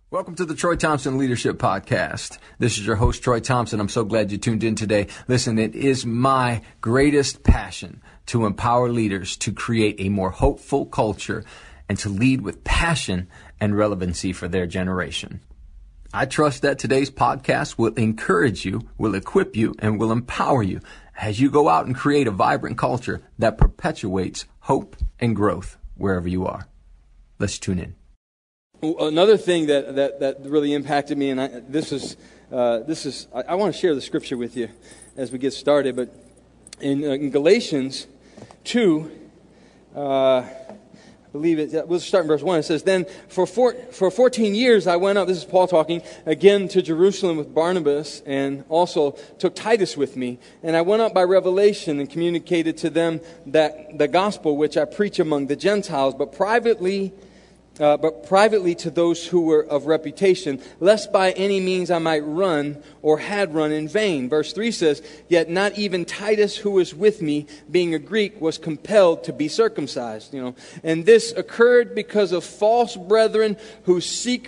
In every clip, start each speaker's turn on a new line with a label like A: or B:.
A: Welcome to the Troy Thompson Leadership Podcast. This is your host, Troy Thompson. I'm so glad you tuned in today. Listen, it is my greatest passion to empower leaders to create a more hopeful culture and to lead with passion and relevancy for their generation. I trust that today's podcast will encourage you, will equip you, and will empower you as you go out and create a vibrant culture that perpetuates hope and growth wherever you are. Let's tune in.
B: Another thing that really impacted me, and I want to share the scripture with you as we get started. But in Galatians 2, I believe it. We'll start in verse 1. It says, "Then for 14 years I went up." This is Paul talking again to Jerusalem with Barnabas, and also took Titus with me. "And I went up by revelation and communicated to them that the gospel which I preach among the Gentiles, but privately to those who were of reputation, lest by any means I might run or had run in vain." Verse 3 says, "Yet not even Titus, who was with me, being a Greek, was compelled to be circumcised." And this occurred because of false brethren who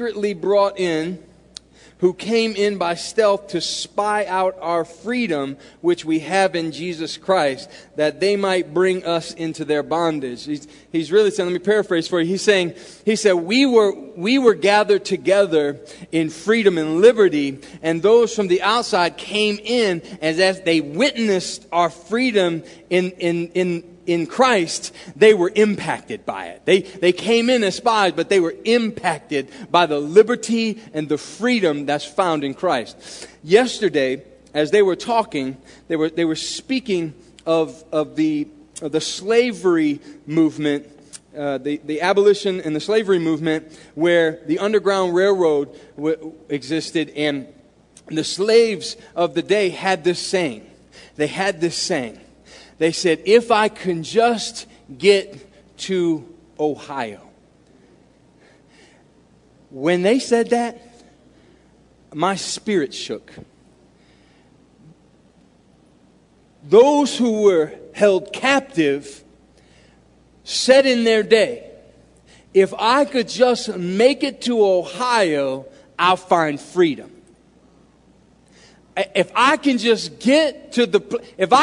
B: came in by stealth to spy out our freedom, which we have in Jesus Christ, that they might bring us into their bondage. He's really saying, let me paraphrase for you. He said, we were gathered together in freedom and liberty, and those from the outside came in, and as they witnessed our freedom in Christ, they were impacted by it. They came in as spies, but they were impacted by the liberty and the freedom that's found in Christ. Yesterday, as they were talking, they were speaking of the slavery movement, the abolition and the slavery movement, where the Underground Railroad existed, and the slaves of the day had this saying. They said, "If I can just get to Ohio." When they said that, my spirit shook. Those who were held captive said in their day, "If I could just make it to Ohio, I'll find freedom. If I can just get to the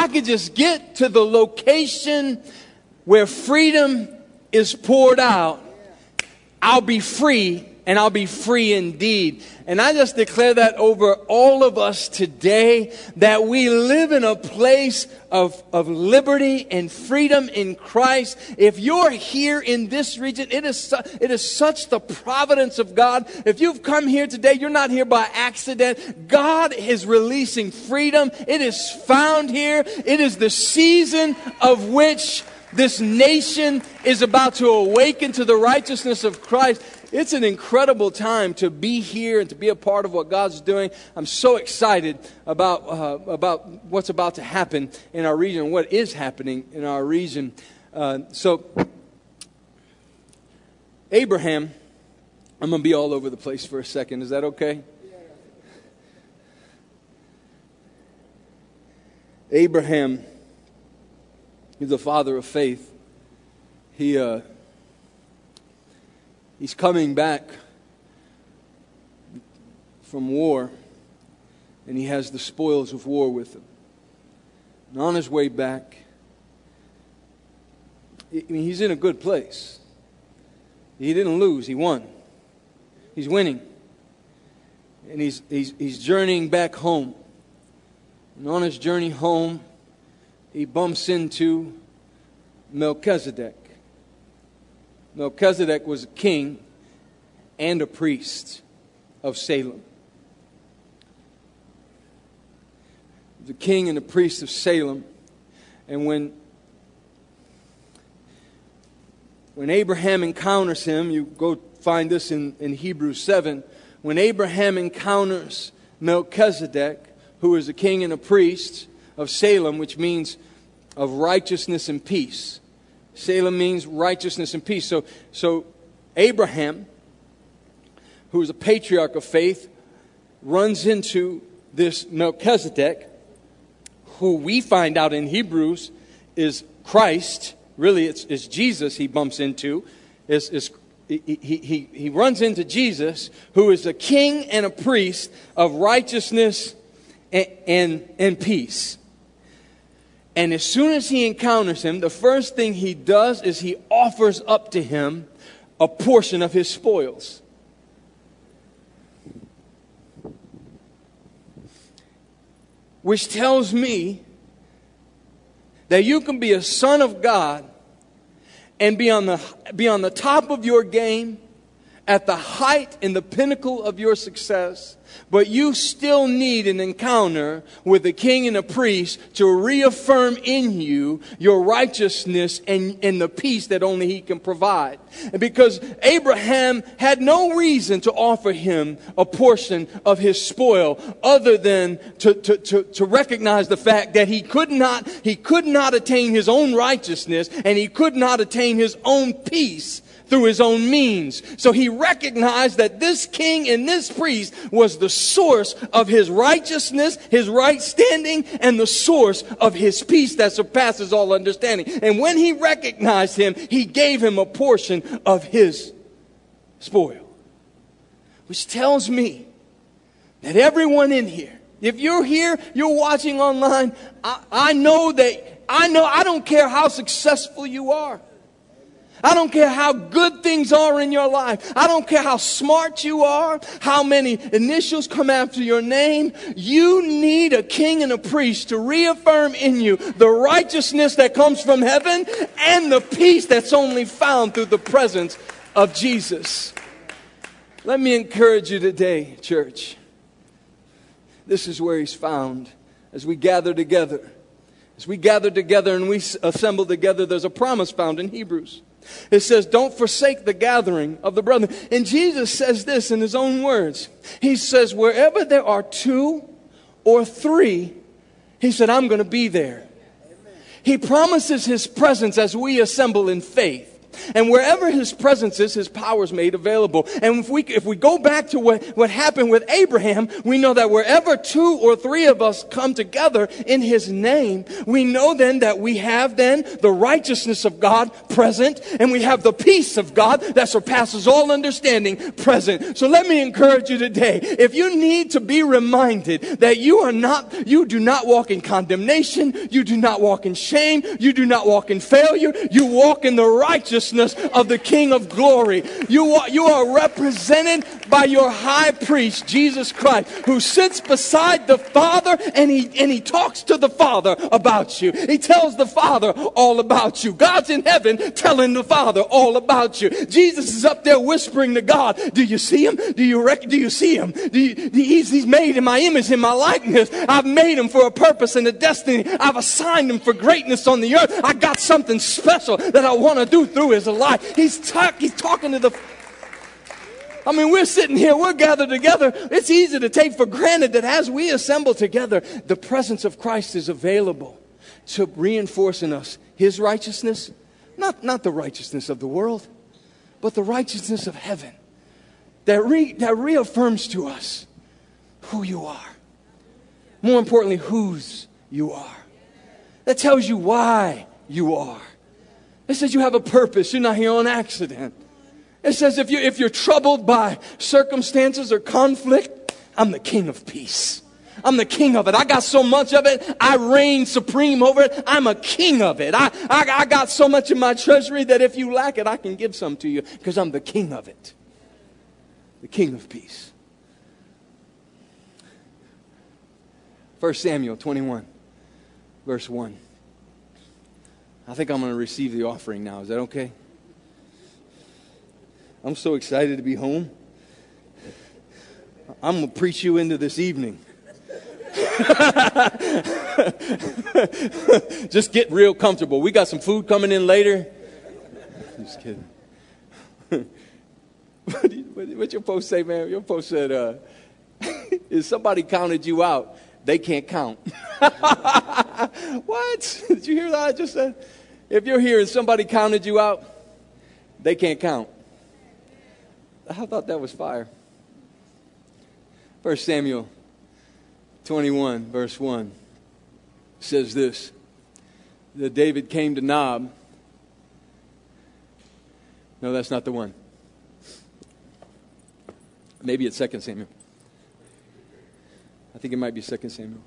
B: location where freedom is poured out, I'll be free, and I'll be free indeed." And I just declare that over all of us today, that we live in a place of liberty and freedom in Christ. If you're here in this region, it is such the providence of God. If you've come here today, you're not here by accident. God is releasing freedom. It is found here. It is the season of which this nation is about to awaken to the righteousness of Christ. It's an incredible time to be here and to be a part of what God's doing. I'm so excited about what's about to happen in our region, what is happening in our region. So, Abraham, I'm going to be all over the place for a second. Is that okay? Abraham is the father of faith. He's coming back from war, and he has the spoils of war with him. And on his way back, he's in a good place. He didn't lose, he won. He's winning. And he's journeying back home. And on his journey home, he bumps into Melchizedek. Melchizedek was a king and a priest of Salem. The king and the priest of Salem. And when Abraham encounters him, you go find this in Hebrews 7. When Abraham encounters Melchizedek, who is a king and a priest of Salem, which means of righteousness and peace. Salem means righteousness and peace. So Abraham, who is a patriarch of faith, runs into this Melchizedek, who we find out in Hebrews is Christ. Really, it's Jesus he bumps into. Is he runs into Jesus, who is a king and a priest of righteousness and peace. And as soon as he encounters him, the first thing he does is he offers up to him a portion of his spoils. Which tells me that you can be a son of God and be on the top of your game, at the height and the pinnacle of your success, but you still need an encounter with a king and a priest to reaffirm in you your righteousness and the peace that only he can provide. Because Abraham had no reason to offer him a portion of his spoil other than to recognize the fact that he could not attain his own righteousness and he could not attain his own peace through his own means. So he recognized that this king and this priest was the source of his righteousness, his right standing, and the source of his peace that surpasses all understanding. And when he recognized him, he gave him a portion of his spoil. Which tells me that everyone in here, if you're here, you're watching online, I don't care how successful you are. I don't care how good things are in your life. I don't care how smart you are, how many initials come after your name. You need a king and a priest to reaffirm in you the righteousness that comes from heaven and the peace that's only found through the presence of Jesus. Let me encourage you today, church. This is where he's found as we gather together. As we gather together and we assemble together, there's a promise found in Hebrews. It says, don't forsake the gathering of the brethren. And Jesus says this in his own words. He says, wherever there are 2 or 3, he said, I'm going to be there. He promises his presence as we assemble in faith. And wherever his presence is, his power is made available. And if we go back to what happened with Abraham, we know that wherever 2 or 3 of us come together in his name, we know then that we have then the righteousness of God present, and we have the peace of God that surpasses all understanding present. So let me encourage you today, if you need to be reminded that you do not walk in condemnation, you do not walk in shame, you do not walk in failure, you walk in the righteousness of the King of glory. You are represented by your high priest, Jesus Christ, who sits beside the Father and he talks to the Father about you. He tells the Father all about you. God's in heaven telling the Father all about you. Jesus is up there whispering to God, do you see him? Do you see him? He's made in my image, in my likeness. I've made him for a purpose and a destiny. I've assigned him for greatness on the earth. I got something special that I want to do through his life. He's talking to we're sitting here, we're gathered together. It's easy to take for granted that as we assemble together, the presence of Christ is available to reinforce in us his righteousness, not the righteousness of the world, but the righteousness of heaven that reaffirms to us who you are. More importantly, whose you are. That tells you why you are. It says you have a purpose. You're not here on accident. It says if you're troubled by circumstances or conflict, I'm the King of peace. I'm the king of it. I got so much of it. I reign supreme over it. I'm a king of it. I got so much in my treasury that if you lack it, I can give some to you because I'm the king of it. The King of peace. 1 Samuel 21, verse 1. I think I'm going to receive the offering now. Is that okay? I'm so excited to be home. I'm going to preach you into this evening. Just get real comfortable. We got some food coming in later. Just kidding. What your post say, man? Your post said, if somebody counted you out, they can't count. What? Did you hear that I just said? If you're here and somebody counted you out, they can't count. I thought that was fire. 1 Samuel 21, verse 1 says this, that David came to Nob. No, that's not the one. Maybe it's 2 Samuel. I think it might be 2 Samuel.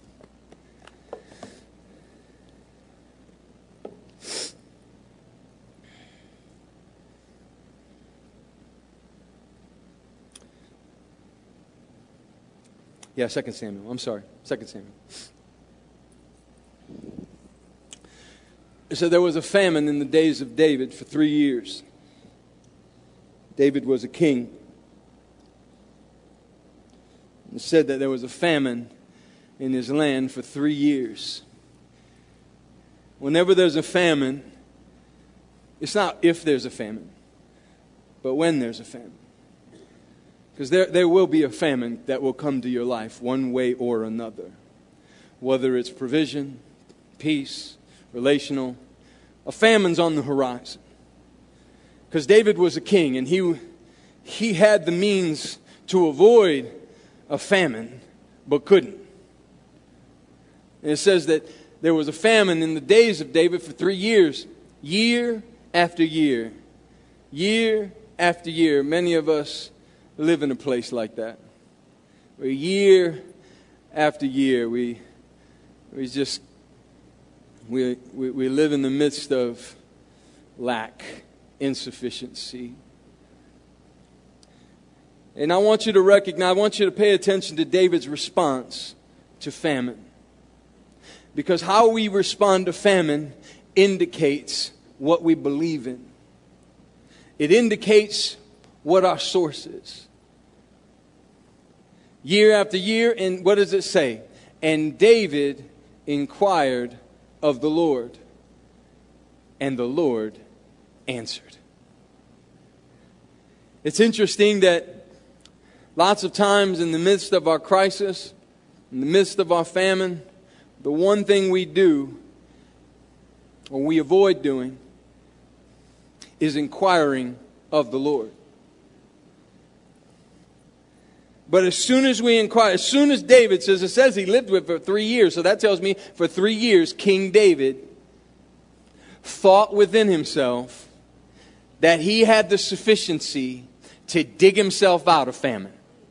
B: Yeah, 2 Samuel. I'm sorry. 2 Samuel. It said there was a famine in the days of David for 3 years. David was a king. It said that there was a famine in his land for 3 years. Whenever there's a famine, it's not if there's a famine, but when there's a famine. Because there will be a famine that will come to your life one way or another. Whether it's provision, peace, relational. A famine's on the horizon. Because David was a king and he had the means to avoid a famine, but couldn't. And it says that there was a famine in the days of David for 3 years. Year after year. Year after year. Many of us live in a place like that. Where year after year we live in the midst of lack, insufficiency. And I want you to recognize, I want you to pay attention to David's response to famine. Because how we respond to famine indicates what we believe in. It indicates what our source is. Year after year, and what does it say? And David inquired of the Lord, and the Lord answered. It's interesting that lots of times in the midst of our crisis, in the midst of our famine, the one thing we do, or we avoid doing, is inquiring of the Lord. But as soon as we inquire, as soon as David says, it says he lived with for 3 years. So that tells me for 3 years, King David thought within himself that he had the sufficiency to dig himself out of famine.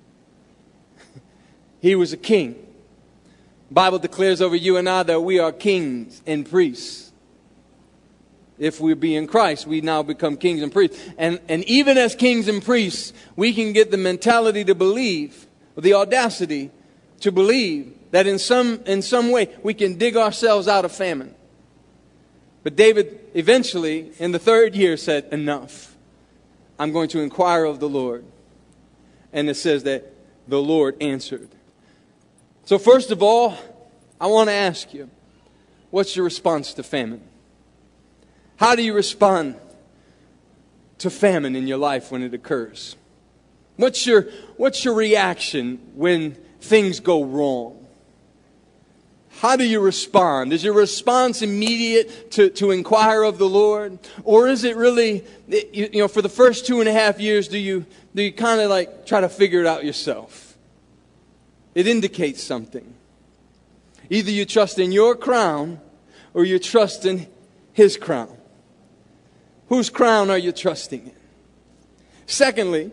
B: He was a king. The Bible declares over you and I that we are kings and priests. If we be in Christ, we now become kings and priests. And even as kings and priests, we can get the mentality to believe, or the audacity to believe, that in some way we can dig ourselves out of famine. But David eventually, in the 3rd year, said, enough. I'm going to inquire of the Lord. And it says that the Lord answered. So first of all, I want to ask you, what's your response to famine? How do you respond to famine in your life when it occurs? What's your reaction when things go wrong? How do you respond? Is your response immediate to inquire of the Lord? Or is it really, for the first 2.5 years, do you kind of like try to figure it out yourself? It indicates something. Either you trust in your crown or you trust in His crown. Whose crown are you trusting in? Secondly,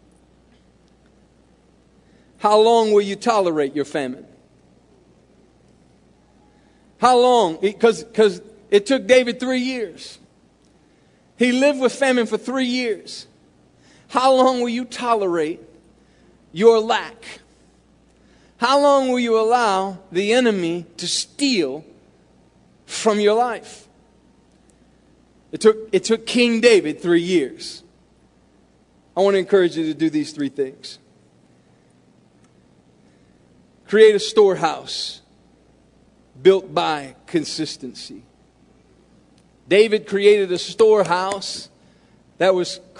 B: how long will you tolerate your famine? How long? Because it took David 3 years. He lived with famine for 3 years. How long will you tolerate your lack? How long will you allow the enemy to steal from your life? It took King David 3 years. I want to encourage you to do these 3 things. Create a storehouse built by consistency. David created a storehouse that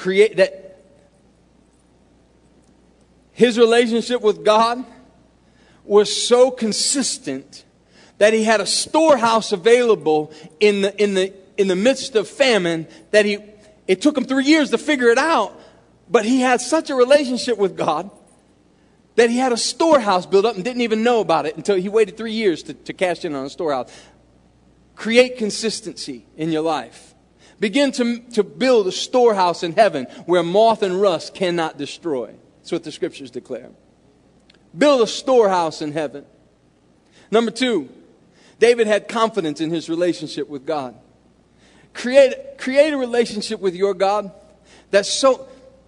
B: his relationship with God was so consistent that he had a storehouse available in the midst of famine that it took him 3 years to figure it out, but he had such a relationship with God that he had a storehouse built up and didn't even know about it until he waited 3 years to cash in on a storehouse. Create consistency in your life. Begin to build a storehouse in heaven where moth and rust cannot destroy. That's what the scriptures declare. Build a storehouse in heaven. Number 2, David had confidence in his relationship with God. Create a relationship with your God that's so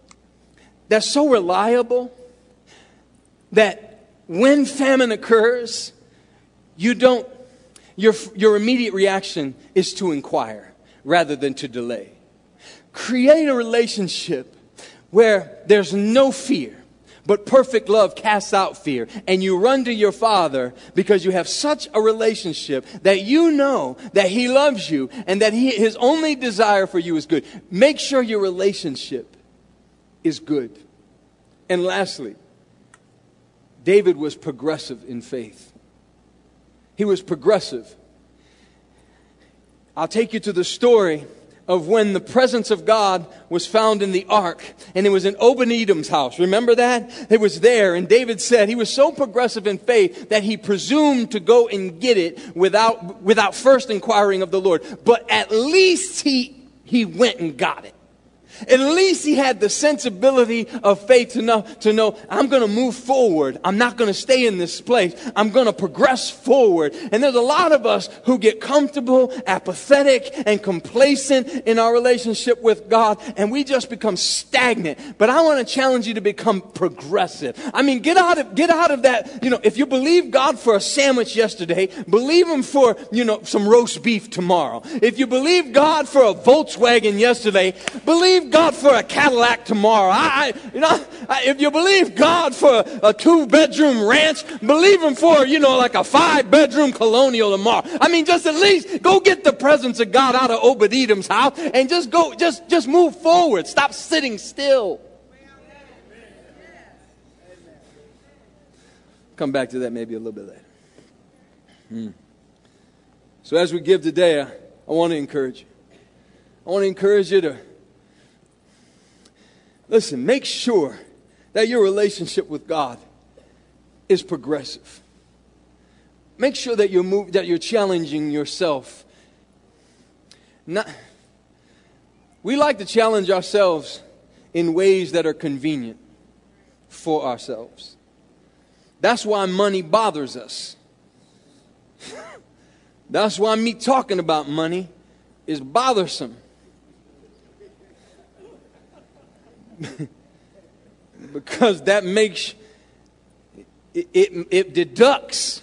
B: reliable that when famine occurs, your immediate reaction is to inquire rather than to delay. Create a relationship where there's no fear, but perfect love casts out fear. And you run to your Father because you have such a relationship that you know that He loves you and that His only desire for you is good. Make sure your relationship is good. And lastly, David was progressive in faith. He was progressive. I'll take you to the story of when the presence of God was found in the ark, and it was in Obed-Edom's house. Remember that? It was there, and David said he was so progressive in faith that he presumed to go and get it without first inquiring of the Lord. But at least he went and got it. At least he had the sensibility of faith to know I'm going to move forward. I'm not going to stay in this place. I'm going to progress forward. And there's a lot of us who get comfortable, apathetic, and complacent in our relationship with God, and we just become stagnant. But I want to challenge you to become progressive. I mean, get out of that. If you believe God for a sandwich yesterday, believe Him for, some roast beef tomorrow. If you believe God for a Volkswagen yesterday, believe God for a Cadillac tomorrow. If you believe God for a 2-bedroom ranch, believe Him for, like a 5-bedroom colonial tomorrow. I mean, just at least go get the presence of God out of Obed-Edom's house and just move forward. Stop sitting still. Come back to that maybe a little bit later. So as we give today, I want to encourage you. I want to encourage you to listen, make sure that your relationship with God is progressive. Make sure that you're challenging yourself. We like to challenge ourselves in ways that are convenient for ourselves. That's why money bothers us. That's why me talking about money is bothersome. Because that makes it deducts.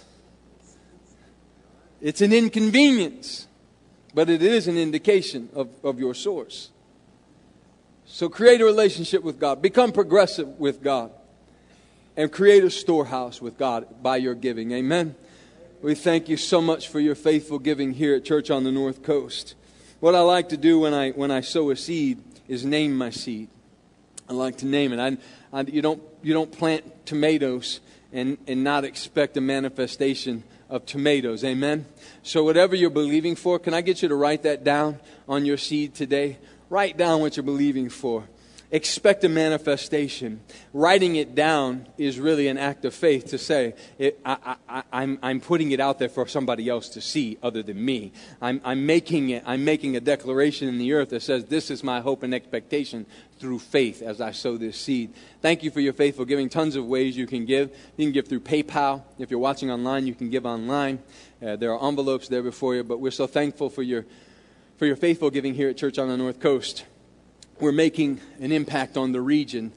B: It's an inconvenience, but it is an indication of your source. So create a relationship with God. Become progressive with God. And create a storehouse with God by your giving. Amen. We thank you so much for your faithful giving here at Church on the North Coast. What I like to do when I sow a seed is name my seed. I like to name it. You don't plant tomatoes and not expect a manifestation of tomatoes. Amen? So whatever you're believing for, can I get you to write that down on your seed today? Write down what you're believing for. Expect a manifestation. Writing it down is really an act of faith to say, I'm putting it out there for somebody else to see other than me. I'm making a declaration in the earth that says, this is my hope and expectation through faith as I sow this seed. Thank you for your faithful giving. Tons of ways you can give. You can give through PayPal. If you're watching online, you can give online. There are envelopes there before you, but we're so thankful for your faithful giving here at Church on the North Coast. We're making an impact on the region.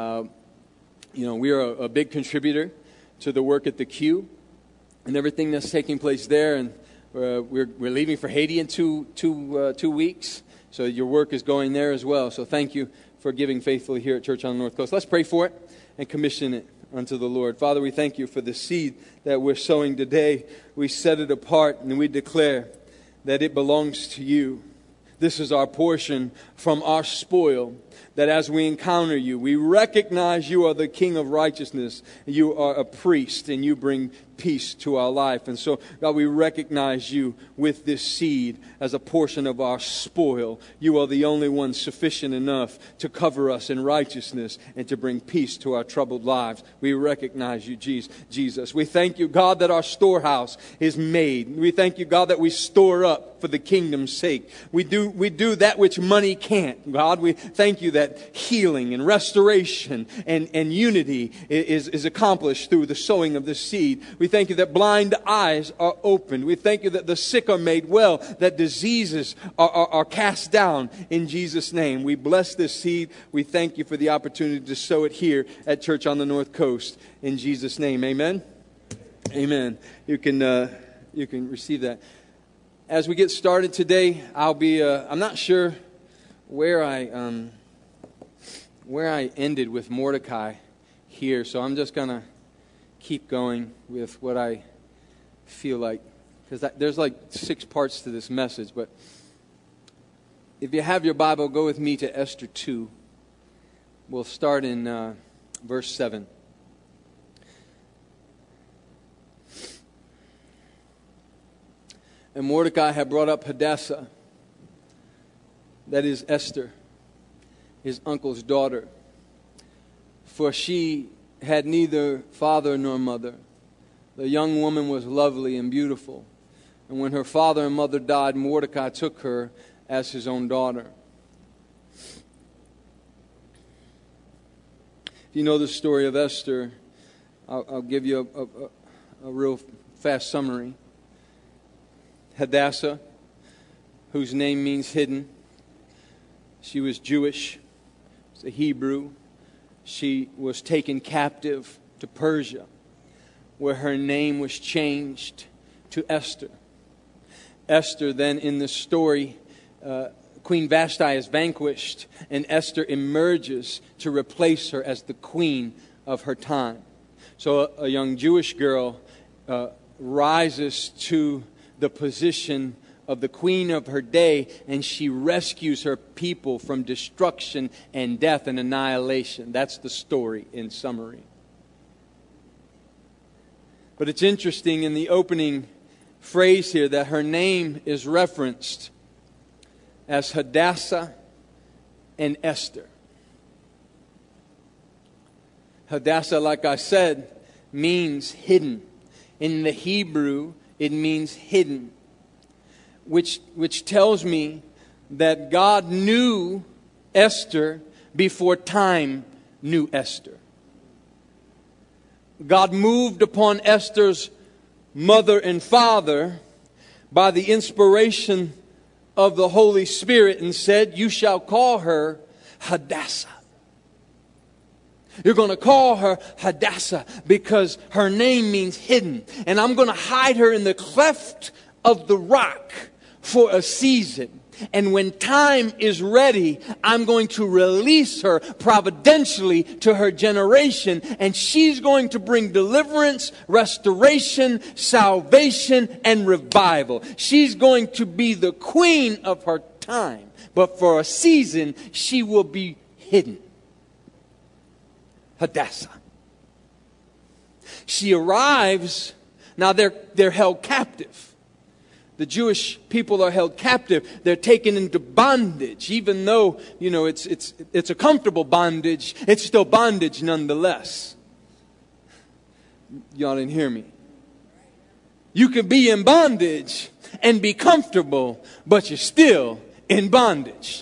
B: We are a big contributor to the work at the Q and everything that's taking place there. And we're leaving for Haiti in two weeks. So your work is going there as well. So thank you for giving faithfully here at Church on the North Coast. Let's pray for it and commission it unto the Lord. Father, we thank you for the seed that we're sowing today. We set it apart and we declare that it belongs to you. This is our portion from our spoil, that as we encounter you, we recognize you are the King of righteousness. You are a priest, and you bring peace to our life. And so, God, we recognize you with this seed as a portion of our spoil. You are the only one sufficient enough to cover us in righteousness and to bring peace to our troubled lives. We recognize you, Jesus. We thank you, God, that our storehouse is made. We thank you, God, that we store up for the kingdom's sake. We do that which money can't. God, we thank you that healing and restoration and unity is accomplished through the sowing of this seed. We thank you that blind eyes are opened. We thank you that the sick are made well, that diseases are cast down in Jesus' name. We bless this seed. We thank you for the opportunity to sow it here at Church on the North Coast. In Jesus' name, amen. Amen. You can receive that. As we get started today, I'm not sure where I ended with Mordecai here, so I'm just going to keep going with what I feel like, because there's like 6 parts to this message. But if you have your Bible, go with me to Esther 2. We'll start in verse 7. And Mordecai had brought up Hadassah, that is Esther, his uncle's daughter, for she had neither father nor mother. The young woman was lovely and beautiful. And when her father and mother died, Mordecai took her as his own daughter. If you know the story of Esther, I'll give you a real fast summary. Hadassah, whose name means hidden. She was Jewish. She's a Hebrew. She was taken captive to Persia, where her name was changed to Esther. Esther, then in the story, Queen Vashti is vanquished, and Esther emerges to replace her as the queen of her time. So a young Jewish girl rises to the position of the queen of her day, and she rescues her people from destruction and death and annihilation. That's the story in summary. But it's interesting in the opening phrase here that her name is referenced as Hadassah and Esther. Hadassah, like I said, means hidden. In the Hebrew, it means hidden, which tells me that God knew Esther before time knew Esther. God moved upon Esther's mother and father by the inspiration of the Holy Spirit and said, "You shall call her Hadassah." You're going to call her Hadassah because her name means hidden. And I'm going to hide her in the cleft of the rock for a season. And when time is ready, I'm going to release her providentially to her generation. And she's going to bring deliverance, restoration, salvation, and revival. She's going to be the queen of her time. But for a season, she will be hidden. Hadassah. She arrives. Now they're held captive. The Jewish people are held captive. They're taken into bondage. Even though, it's a comfortable bondage, it's still bondage nonetheless. Y'all didn't hear me. You can be in bondage and be comfortable, but you're still in bondage.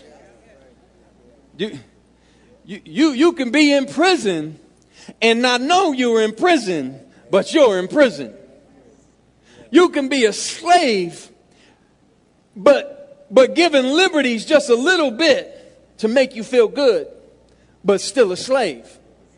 B: You can be in prison and not know you were in prison, but you're in prison. You can be a slave, but given liberties just a little bit to make you feel good, but still a slave.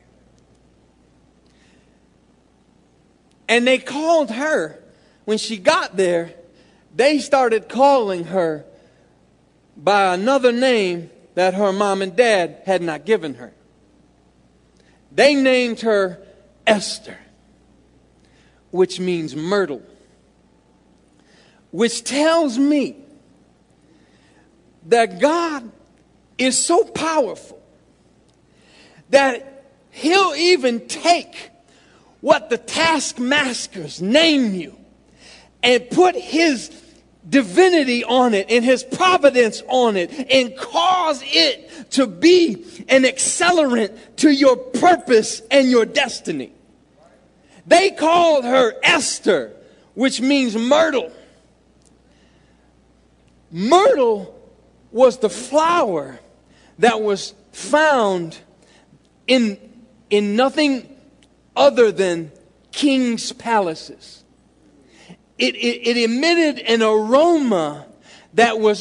B: And they called her, when she got there, they started calling her by another name that her mom and dad had not given her. They named her Esther, which means myrtle. Which tells me that God is so powerful that He'll even take what the taskmasters name you and put his divinity on it and his providence on it and cause it to be an accelerant to your purpose and your destiny. They called her Esther, which means myrtle. Myrtle was the flower that was found in nothing other than king's palaces. It emitted an aroma that was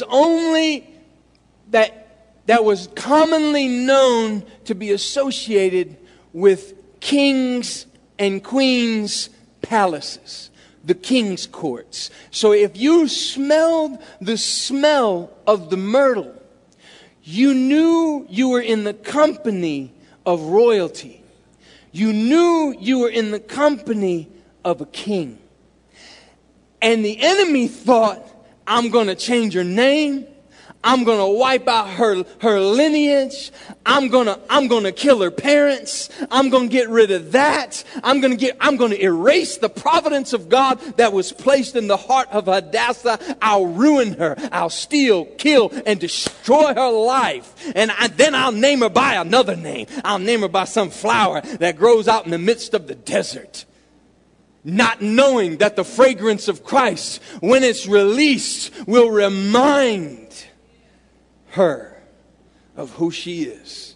B: commonly known to be associated with kings and queens' palaces, the king's courts. So if you smelled the smell of the myrtle, you knew you were in the company of royalty. You knew you were in the company of a king. And the enemy thought, I'm going to change her name. I'm going to wipe out her lineage. I'm going to kill her parents. I'm going to get rid of that. I'm going to erase the providence of God that was placed in the heart of Hadassah. I'll ruin her. I'll steal, kill, and destroy her life. And then I'll name her by another name. I'll name her by some flower that grows out in the midst of the desert. Not knowing that the fragrance of Christ, when it's released, will remind her of who she is.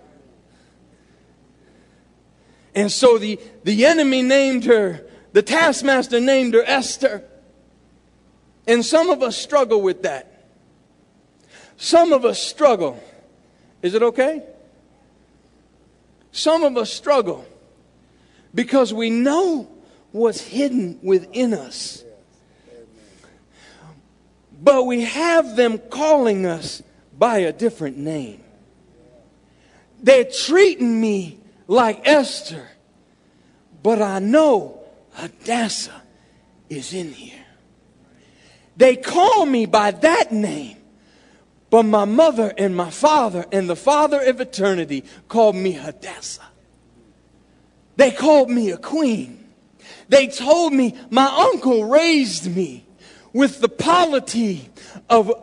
B: And so the enemy named her, the taskmaster named her Esther. And some of us struggle with that. Some of us struggle. Is it okay? Some of us struggle because we know what's hidden within us. But we have them calling us by a different name. They're treating me like Esther, but I know Hadassah is in here. They call me by that name, but my mother and my father and the Father of eternity called me Hadassah. They called me a queen. They told me my uncle raised me with the polity of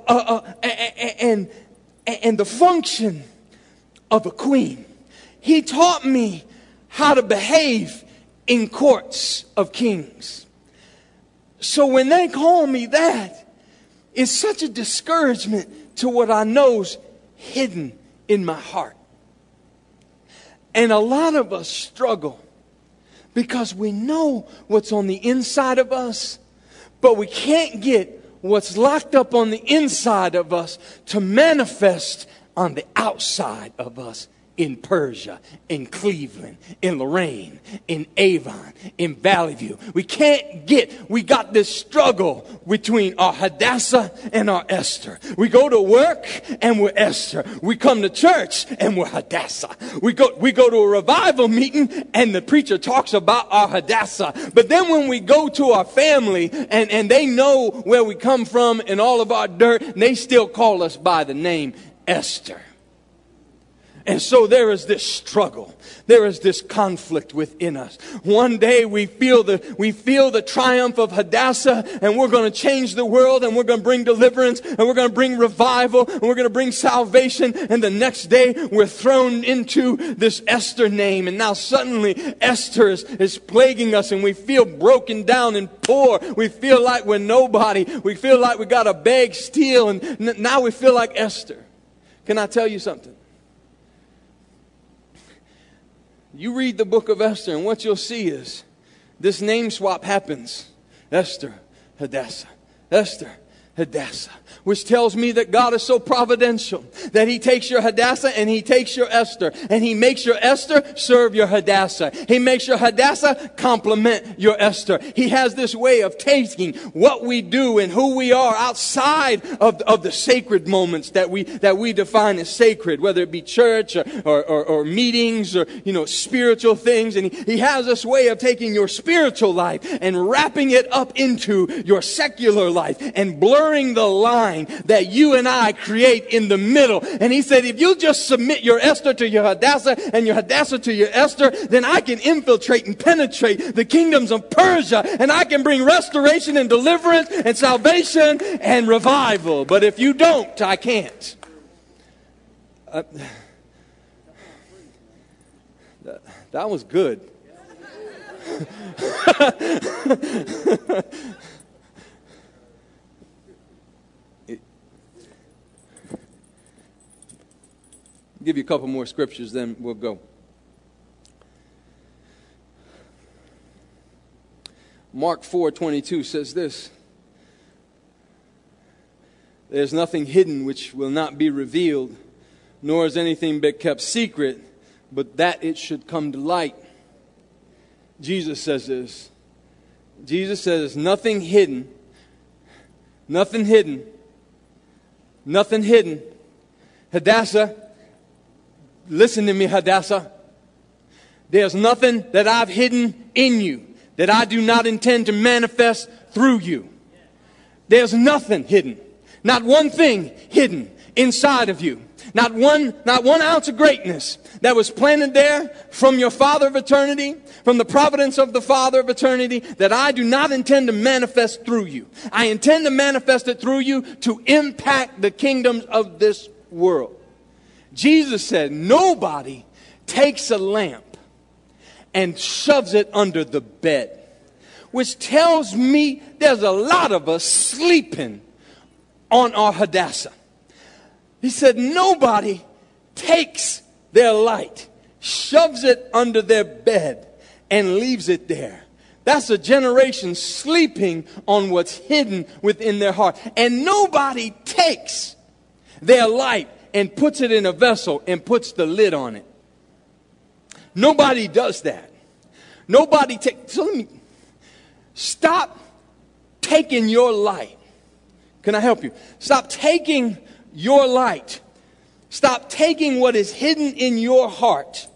B: and the function of a queen. He taught me how to behave in courts of kings. So when they call me that, it's such a discouragement to what I know's hidden in my heart. And a lot of us struggle because we know what's on the inside of us, but we can't get what's locked up on the inside of us to manifest on the outside of us in Persia, in Cleveland, in Lorraine, in Avon, in Valley View. We got this struggle between our Hadassah and our Esther. We go to work and we're Esther. We come to church and we're Hadassah. We go to a revival meeting and the preacher talks about our Hadassah. But then when we go to our family and they know where we come from and all of our dirt, they still call us by the name Esther. And so there is this struggle. There is this conflict within us. One day we feel the triumph of Hadassah, and we're going to change the world, and we're going to bring deliverance, and we're going to bring revival, and we're going to bring salvation. And the next day we're thrown into this Esther name, and now suddenly Esther is plaguing us, and we feel broken down and poor. We feel like we're nobody. We feel like we got to beg, steal, and now we feel like Esther. Can I tell you something? You read the book of Esther, and what you'll see is this name swap happens. Esther, Hadassah. Esther, Hadassah. Which tells me that God is so providential that He takes your Hadassah and He takes your Esther. And He makes your Esther serve your Hadassah. He makes your Hadassah complement your Esther. He has this way of taking what we do and who we are outside of the sacred moments that we define as sacred, whether it be church or meetings or spiritual things. And He has this way of taking your spiritual life and wrapping it up into your secular life and blurring blurring the line that you and I create in the middle. And he said, if you just submit your Esther to your Hadassah and your Hadassah to your Esther, then I can infiltrate and penetrate the kingdoms of Persia, and I can bring restoration and deliverance and salvation and revival. But if you don't, I can't. That was good. Give you a couple more scriptures, then we'll go. Mark 4:22 says this: there's nothing hidden which will not be revealed, nor is anything but kept secret, but that it should come to light. Jesus says this. Jesus says nothing hidden. Nothing hidden. Nothing hidden. Hadassah, listen to me, Hadassah. There's nothing that I've hidden in you that I do not intend to manifest through you. There's nothing hidden. Not one thing hidden inside of you. Not one ounce of greatness that was planted there from your Father of eternity, from the providence of the Father of eternity, that I do not intend to manifest through you. I intend to manifest it through you to impact the kingdoms of this world. Jesus said, nobody takes a lamp and shoves it under the bed, which tells me there's a lot of us sleeping on our Hadassah. He said nobody takes their light, shoves it under their bed, and leaves it there. That's a generation sleeping on what's hidden within their heart. And nobody takes their light and puts it in a vessel and puts the lid on it. Nobody does that. So let me stop taking your light. Can I help you? Stop taking your light. Stop taking what is hidden in your heart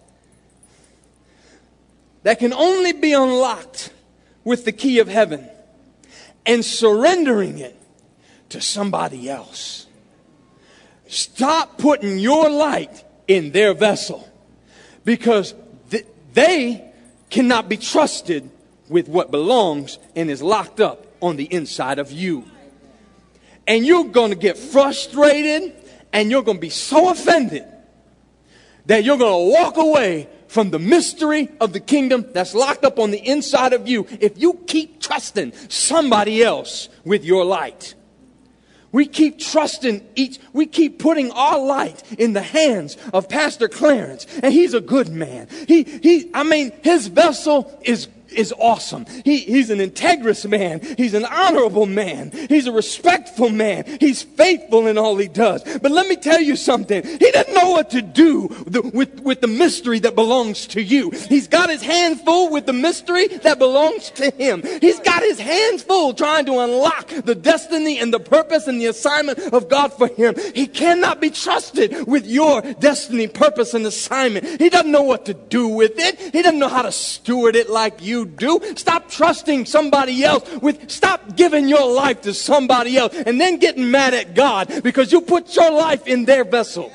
B: that can only be unlocked with the key of heaven and surrendering it to somebody else. Stop putting your light in their vessel, because they cannot be trusted with what belongs and is locked up on the inside of you. And you're going to get frustrated, and you're going to be so offended that you're going to walk away from the mystery of the kingdom that's locked up on the inside of you if you keep trusting somebody else with your light. We keep we keep putting our light in the hands of Pastor Clarence, and he's a good man. His vessel is awesome. He's an integrous man. He's an honorable man. He's a respectful man. He's faithful in all he does. But let me tell you something. He doesn't know what to do with the mystery that belongs to you. He's got his hands full with the mystery that belongs to him. He's got his hands full trying to unlock the destiny and the purpose and the assignment of God for him. He cannot be trusted with your destiny, purpose, and assignment. He doesn't know what to do with it. He doesn't know how to steward it like you do. Stop trusting somebody else stop giving your life to somebody else and then getting mad at God because you put your life in their vessel.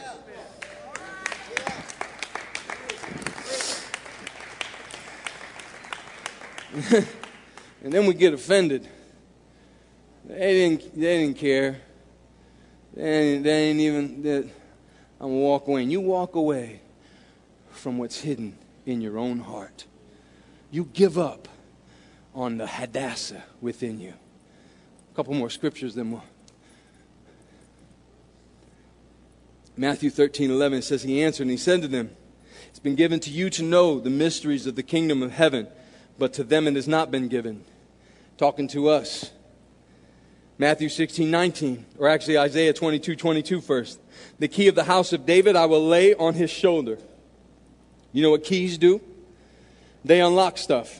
B: And then we get offended. They didn't care. They ain't even. I'm gonna walk away. And you walk away from what's hidden in your own heart. You give up on the Hadassah within you. A couple more scriptures, then we'll. Matthew 13:11 says, he answered and he said to them, it's been given to you to know the mysteries of the kingdom of heaven, but to them it has not been given. Talking to us. Matthew 16:19, or actually Isaiah 22:22 first. The key of the house of David I will lay on his shoulder. You know what keys do? They unlock stuff.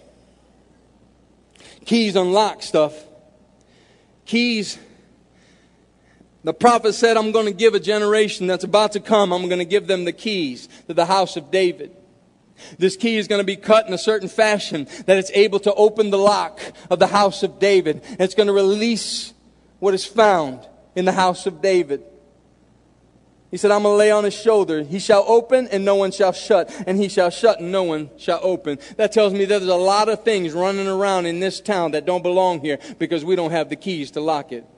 B: Keys unlock stuff. Keys. The prophet said, I'm going to give a generation that's about to come, I'm going to give them the keys to the house of David. This key is going to be cut in a certain fashion that it's able to open the lock of the house of David. And it's going to release what is found in the house of David. He said, I'm going to lay on his shoulder. He shall open and no one shall shut. And he shall shut and no one shall open. That tells me that there's a lot of things running around in this town that don't belong here because we don't have the keys to lock it.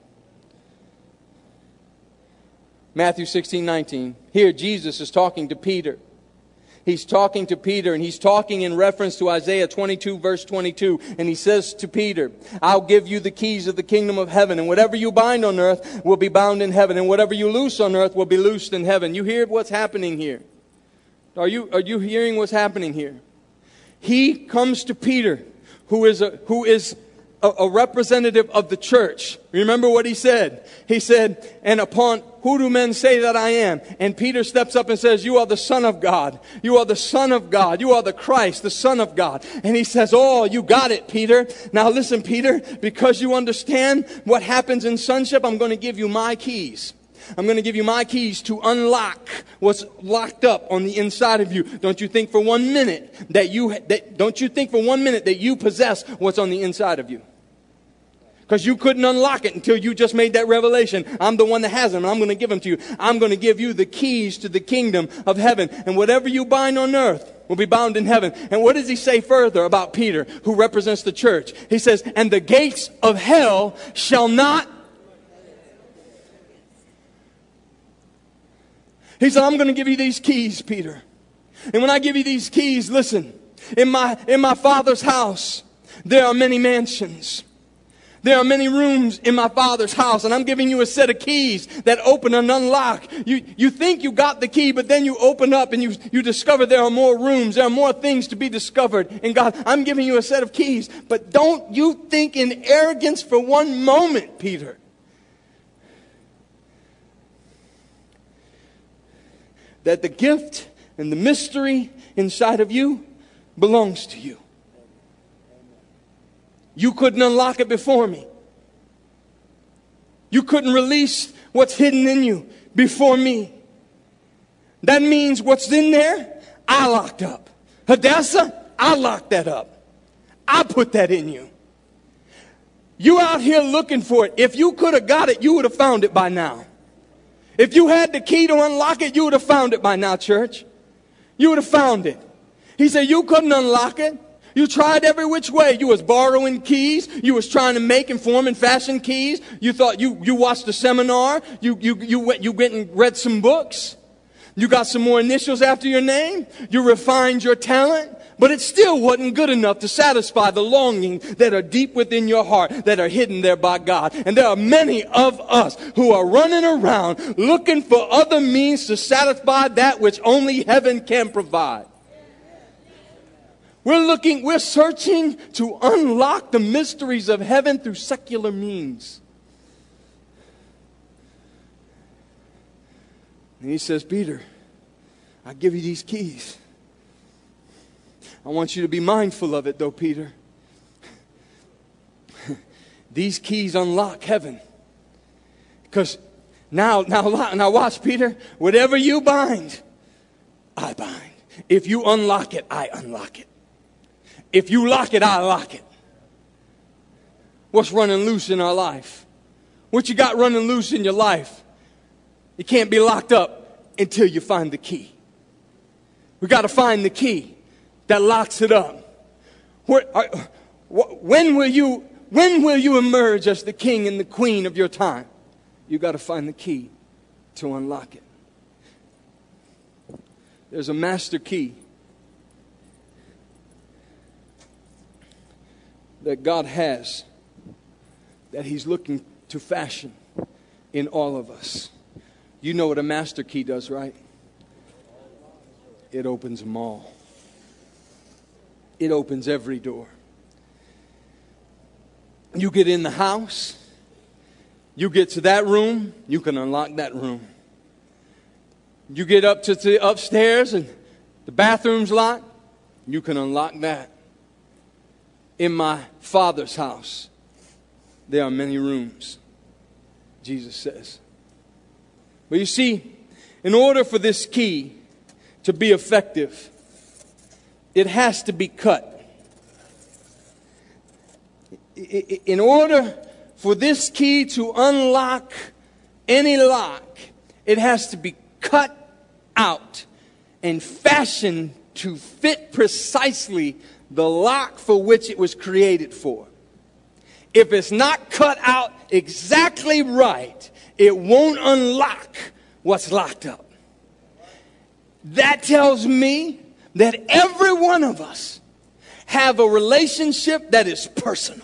B: Matthew 16:19. Here Jesus is talking to Peter. He's talking to Peter, and he's talking in reference to Isaiah 22, verse 22. And he says to Peter, I'll give you the keys of the kingdom of heaven, and whatever you bind on earth will be bound in heaven, and whatever you loose on earth will be loosed in heaven. You hear what's happening here? Are you hearing what's happening here? He comes to Peter, who is a representative of the church. Remember what he said? He said, and upon who do men say that I am? And Peter steps up and says, you are the Son of God. You are the Son of God. You are the Christ, the Son of God. And he says, oh, you got it, Peter. Now listen, Peter, because you understand what happens in sonship, I'm going to give you my keys. I'm going to give you my keys to unlock what's locked up on the inside of you. Don't you think for 1 minute that you possess what's on the inside of you. Because you couldn't unlock it until you just made that revelation. I'm the one that has them, and I'm going to give them to you. I'm going to give you the keys to the kingdom of heaven. And whatever you bind on earth will be bound in heaven. And what does he say further about Peter, who represents the church? He says, and the gates of hell shall not. He said, I'm going to give you these keys, Peter. And when I give you these keys, listen, in my Father's house, there are many mansions. There are many rooms in my Father's house, and I'm giving you a set of keys that open and unlock. You think you got the key, but then you open up and you discover there are more rooms. There are more things to be discovered in God. I'm giving you a set of keys, but don't you think in arrogance for one moment, Peter, that the gift and the mystery inside of you belongs to you. You couldn't unlock it before me. You couldn't release what's hidden in you before me. That means what's in there, I locked up. Hadassah, I locked that up. I put that in you. You out here looking for it. If you could have got it, you would have found it by now. If you had the key to unlock it, you would have found it by now, church. You would have found it. He said you couldn't unlock it. You tried every which way. You was borrowing keys. You was trying to make and form and fashion keys. You thought you watched a seminar. You went and read some books. You got some more initials after your name. You refined your talent. But it still wasn't good enough to satisfy the longing that are deep within your heart, that are hidden there by God. And there are many of us who are running around looking for other means to satisfy that which only heaven can provide. We're searching to unlock the mysteries of heaven through secular means. And he says, Peter, I give you these keys. I want you to be mindful of it though, Peter. These keys unlock heaven. Because now watch, Peter. Whatever you bind, I bind. If you unlock it, I unlock it. If you lock it, I lock it. What's running loose in our life? What you got running loose in your life? It can't be locked up until you find the key. We got to find the key that locks it up. When will you emerge as the king and the queen of your time? You got to find the key to unlock it. There's a master key that God has, that He's looking to fashion in all of us. You know what a master key does, right? It opens them all. It opens every door. You get in the house, you get to that room, you can unlock that room. You get up to the upstairs and the bathroom's locked, you can unlock that. In my Father's house, there are many rooms, Jesus says. But you see, in order for this key to be effective, it has to be cut. In order For this key to unlock any lock, it has to be cut out and fashioned to fit precisely the lock for which it was created for. If it's not cut out exactly right, it won't unlock what's locked up. That tells me that every one of us have a relationship that is personal.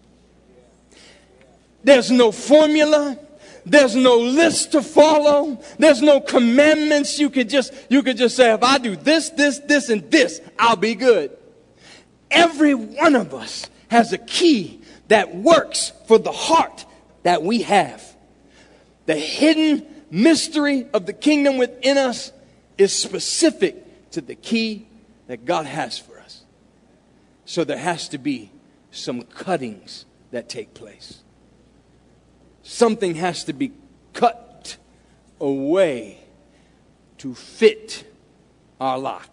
B: There's no formula. There's no list to follow. There's no commandments. You could just say, if I do this, and this, I'll be good. Every one of us has a key that works for the heart that we have. The hidden mystery of the kingdom within us is specific to the key that God has for us. So there has to be some cuttings that take place. Something has to be cut away to fit our lock.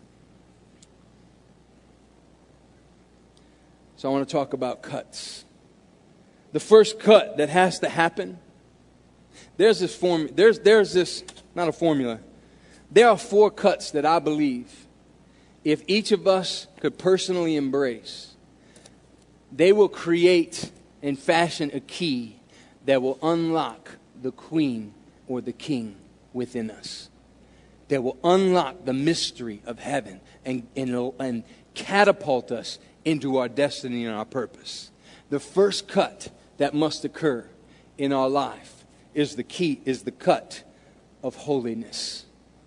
B: So I want to talk about cuts. The first cut that has to happen, there's this not a formula. There are 4 cuts that I believe if each of us could personally embrace, they will create and fashion a key that will unlock the queen or the king within us. That will unlock the mystery of heaven and catapult us into our destiny and our purpose. The first cut that must occur in our life is the cut of holiness.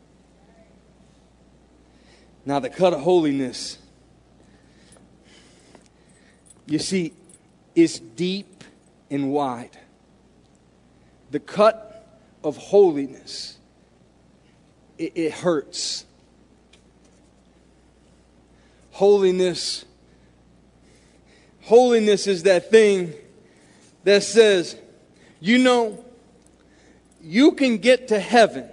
B: Now, the cut of holiness, you see, is deep and wide. The cut of holiness, it hurts. Holiness is that thing that says, you know, you can get to heaven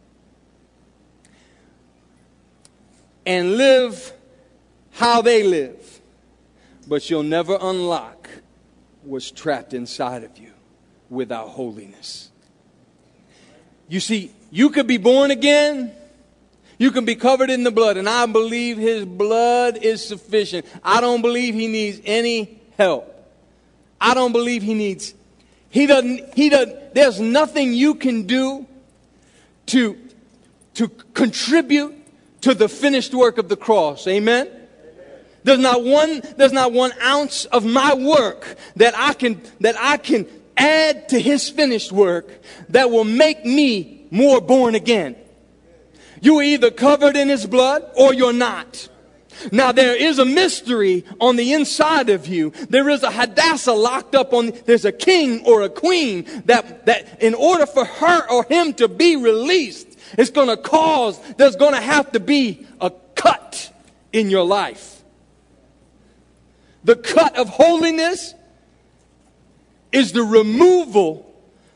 B: and live how they live, but you'll never unlock what's trapped inside of you without holiness. You see, you could be born again. You can be covered in the blood, and I believe his blood is sufficient. I don't believe he needs any help. I don't believe he doesn't, there's nothing you can do to contribute to the finished work of the cross. Amen? There's not one ounce of my work that I can add to his finished work that will make me more born again. You are either covered in his blood or you're not. Now there is a mystery on the inside of you. There is a Hadassah locked up there's a king or a queen that in order for her or him to be released, there's going to have to be a cut in your life. The cut of holiness is the removal,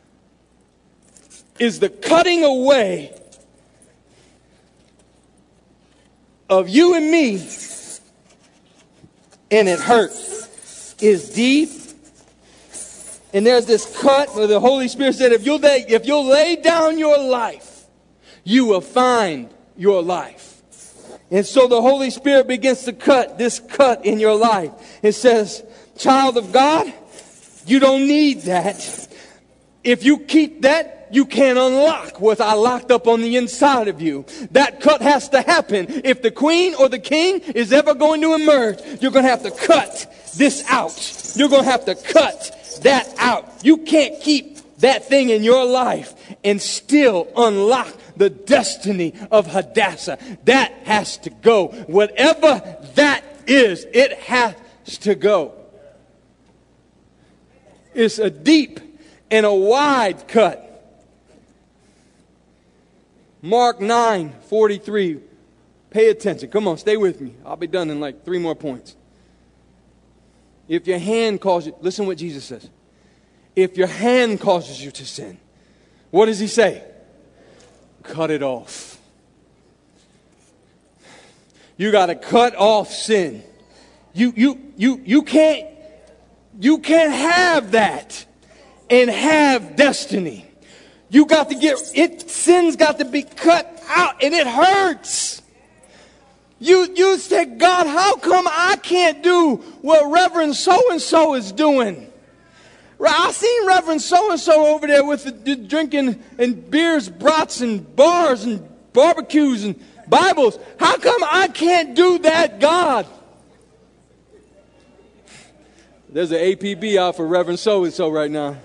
B: is the cutting away of you and me, and it hurts. It's deep, and there's this cut where the Holy Spirit said, if you'll lay down your life, you will find your life. And so the Holy Spirit begins to cut this cut in your life. It says, child of God, you don't need that. If you keep that, you can't unlock what I locked up on the inside of you. That cut has to happen. If the queen or the king is ever going to emerge, you're going to have to cut this out. You're going to have to cut that out. You can't keep that thing in your life and still unlock the destiny of Hadassah. That has to go. Whatever that is, it has to go. It's a deep and a wide cut. Mark 9:43. Pay attention. Come on, stay with me. I'll be done in like 3 more points. If your hand causes you, listen what Jesus says. If your hand causes you to sin, what does he say? Cut it off. You got to cut off sin. You can't You can't have that and have destiny. You got to get it. Sin's got to be cut out, and it hurts. You say, God, how come I can't do what Reverend so-and-so is doing? I seen Reverend so-and-so over there with the drinking and beers, brats, and bars, and barbecues, and Bibles. How come I can't do that, God? There's an APB out for Reverend so-and-so right now.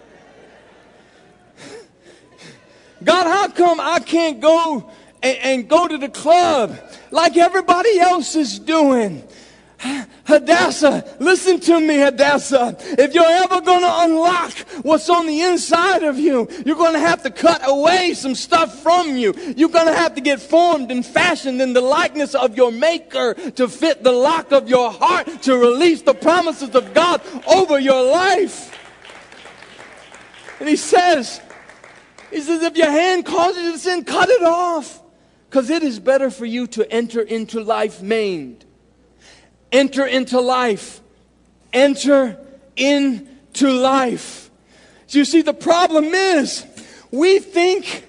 B: God, how come I can't go and go to the club like everybody else is doing? Hadassah, listen to me, Hadassah. If you're ever going to unlock what's on the inside of you, you're going to have to cut away some stuff from you. You're going to have to get formed and fashioned in the likeness of your Maker to fit the lock of your heart, to release the promises of God over your life. And he says, if your hand causes you to sin, cut it off. Because it is better for you to enter into life maimed. Enter into life. Enter into life. So you see, the problem is, we think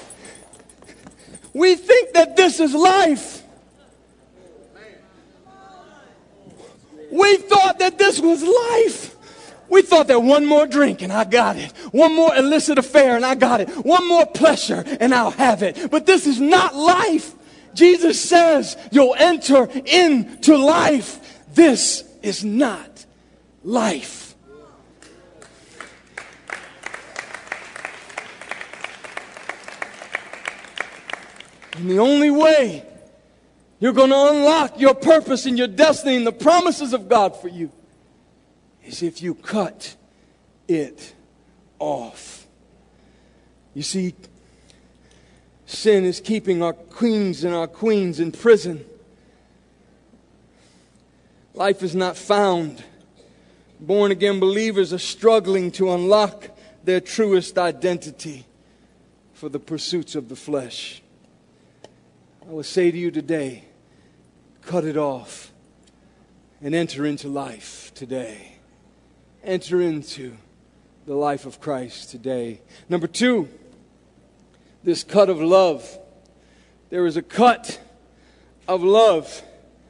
B: that this is life. We thought that this was life. We thought that one more drink and I got it. One more illicit affair and I got it. One more pleasure and I'll have it. But this is not life. Jesus says you'll enter into life. This is not life. And the only way you're going to unlock your purpose and your destiny and the promises of God for you is if you cut it off. You see, sin is keeping our kings and our queens in prison. Life is not found. Born-again believers are struggling to unlock their truest identity for the pursuits of the flesh. I will say to you today, cut it off and enter into life today. Enter into the life of Christ today. Number 2, this cut of love. There is a cut of love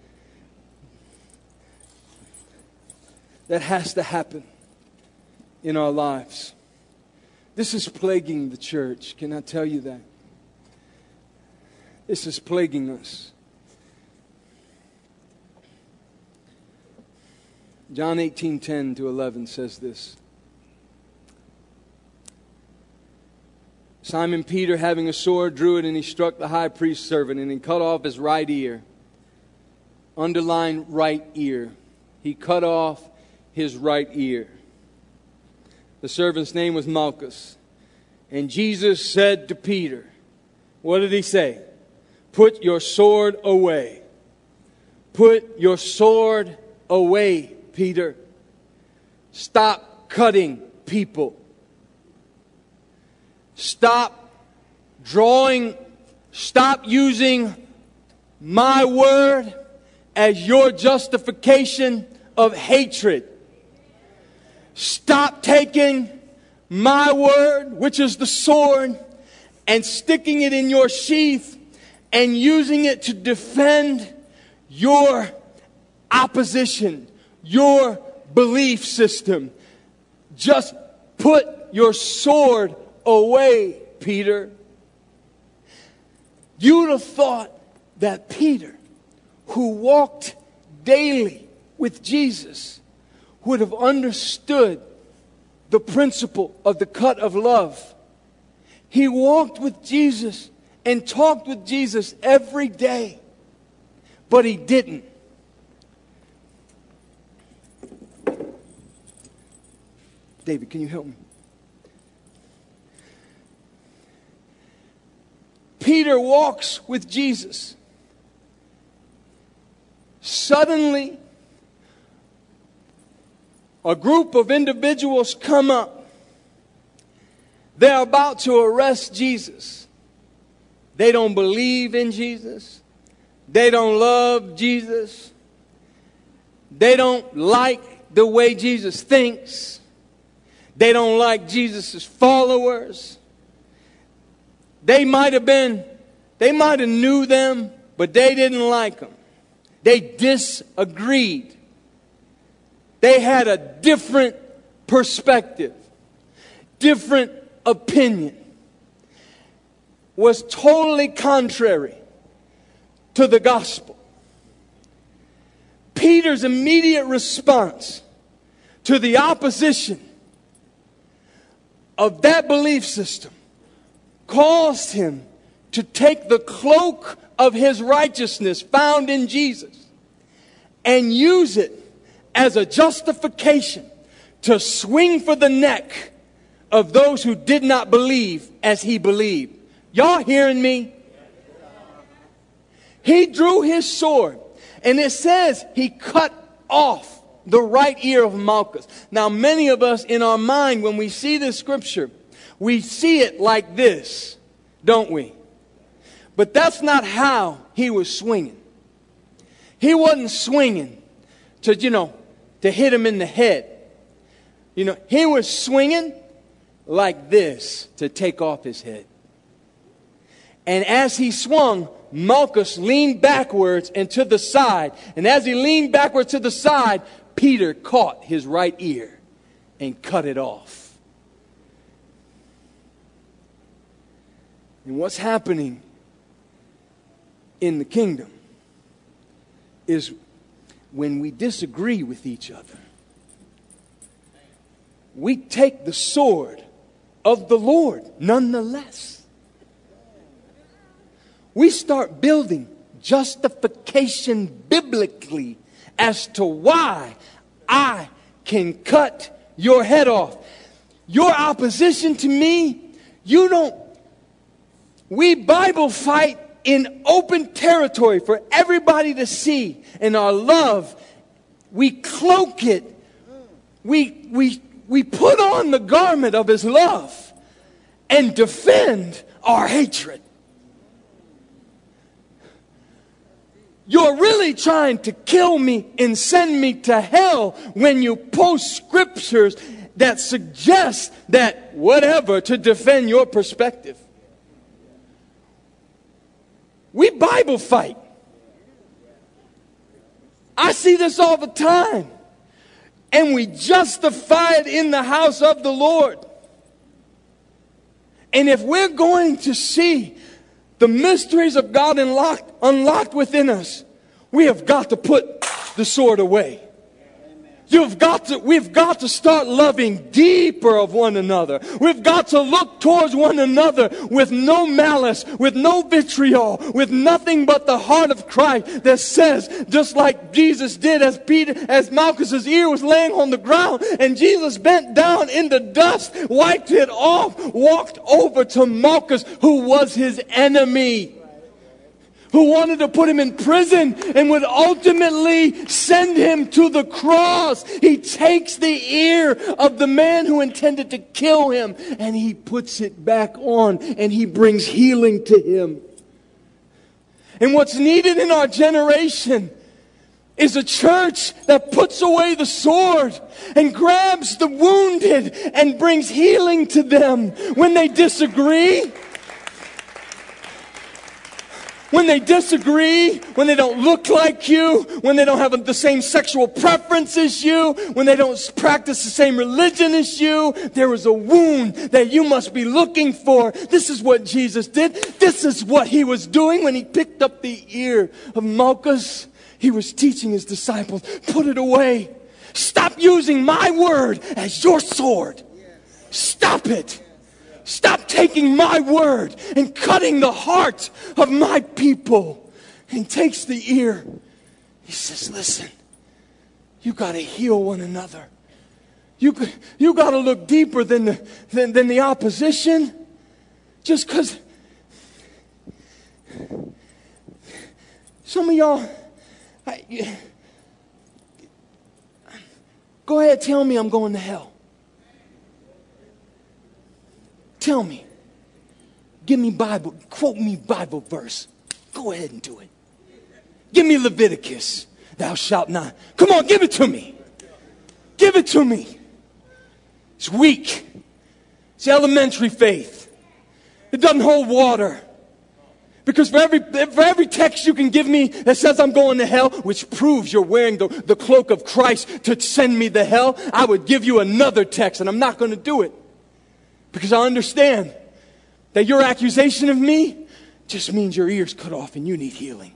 B: that has to happen in our lives. This is plaguing the church. Can I tell you that? This is plaguing us. John 18:10-11 says this. Simon Peter, having a sword, drew it, and he struck the high priest's servant, and he cut off his right ear. Underline right ear. He cut off his right ear. The servant's name was Malchus. And Jesus said to Peter, what did he say? Put your sword away. Put your sword away, Peter. Stop cutting people. Stop using my word as your justification of hatred. Stop taking my word, which is the sword, and sticking it in your sheath and using it to defend your opposition, your belief system. Just put your sword away, Peter. You'd have thought that Peter, who walked daily with Jesus, would have understood the principle of the cut of love. He walked with Jesus and talked with Jesus every day, but he didn't. David, can you help me? Peter walks with Jesus. Suddenly, a group of individuals come up. They're about to arrest Jesus. They don't believe in Jesus. They don't love Jesus. They don't like the way Jesus thinks. They don't like Jesus' followers. They might have knew them, but they didn't like them. They disagreed. They had a different perspective, different opinion. Was totally contrary to the gospel. Peter's immediate response to the opposition of that belief system caused him to take the cloak of his righteousness found in Jesus and use it as a justification to swing for the neck of those who did not believe as he believed. Y'all hearing me? He drew his sword, and it says he cut off the right ear of Malchus. Now, many of us in our mind, when we see this scripture, we see it like this, don't we? But that's not how he was swinging. He wasn't swinging to hit him in the head. He was swinging like this to take off his head. And as he swung, Malchus leaned backwards and to the side. And as he leaned backwards to the side, Peter caught his right ear and cut it off. And what's happening in the kingdom is when we disagree with each other, we take the sword of the Lord nonetheless. We start building justification biblically as to why I can cut your head off. Your opposition to me, we Bible fight in open territory for everybody to see. And our love, we cloak it. We put on the garment of His love and defend our hatred. You're really trying to kill me and send me to hell when you post scriptures that suggest that whatever to defend your perspective. We Bible fight. I see this all the time. And we justify it in the house of the Lord. And if we're going to see the mysteries of God unlocked within us, we have got to put the sword away. We've got to start loving deeper of one another. We've got to look towards one another with no malice, with no vitriol, with nothing but the heart of Christ that says, just like Jesus did as Malchus's ear was laying on the ground and Jesus bent down in the dust, wiped it off, walked over to Malchus who was his enemy, who wanted to put him in prison and would ultimately send him to the cross. He takes the ear of the man who intended to kill him and he puts it back on and he brings healing to him. And what's needed in our generation is a church that puts away the sword and grabs the wounded and brings healing to them when they disagree. When they disagree, when they don't look like you, when they don't have the same sexual preference as you, when they don't practice the same religion as you, there is a wound that you must be looking for. This is what Jesus did. This is what He was doing when He picked up the ear of Malchus. He was teaching His disciples, put it away. Stop using my word as your sword. Stop it. Stop taking my word and cutting the heart of my people. And takes the ear. He says, listen, you got to heal one another. You got to look deeper than the opposition. Just because some of y'all, go ahead, tell me I'm going to hell. Tell me. Give me Bible. Quote me Bible verse. Go ahead and do it. Give me Leviticus. Thou shalt not. Come on, give it to me. Give it to me. It's weak. It's elementary faith. It doesn't hold water. Because for every text you can give me that says I'm going to hell, which proves you're wearing the cloak of Christ to send me to hell, I would give you another text, and I'm not going to do it. Because I understand that your accusation of me just means your ear's cut off and you need healing.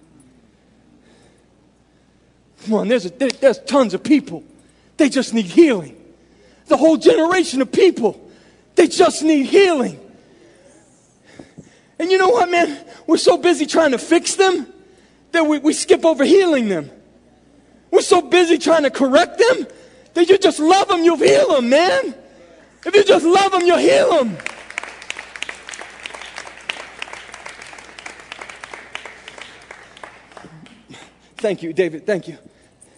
B: Come on, there's tons of people. They just need healing. The whole generation of people. They just need healing. And you know what, man? We're so busy trying to fix them that we skip over healing them. We're so busy trying to correct them that you just love them, you'll heal them, man. If you just love them, you'll heal them. Thank you, David. Thank you.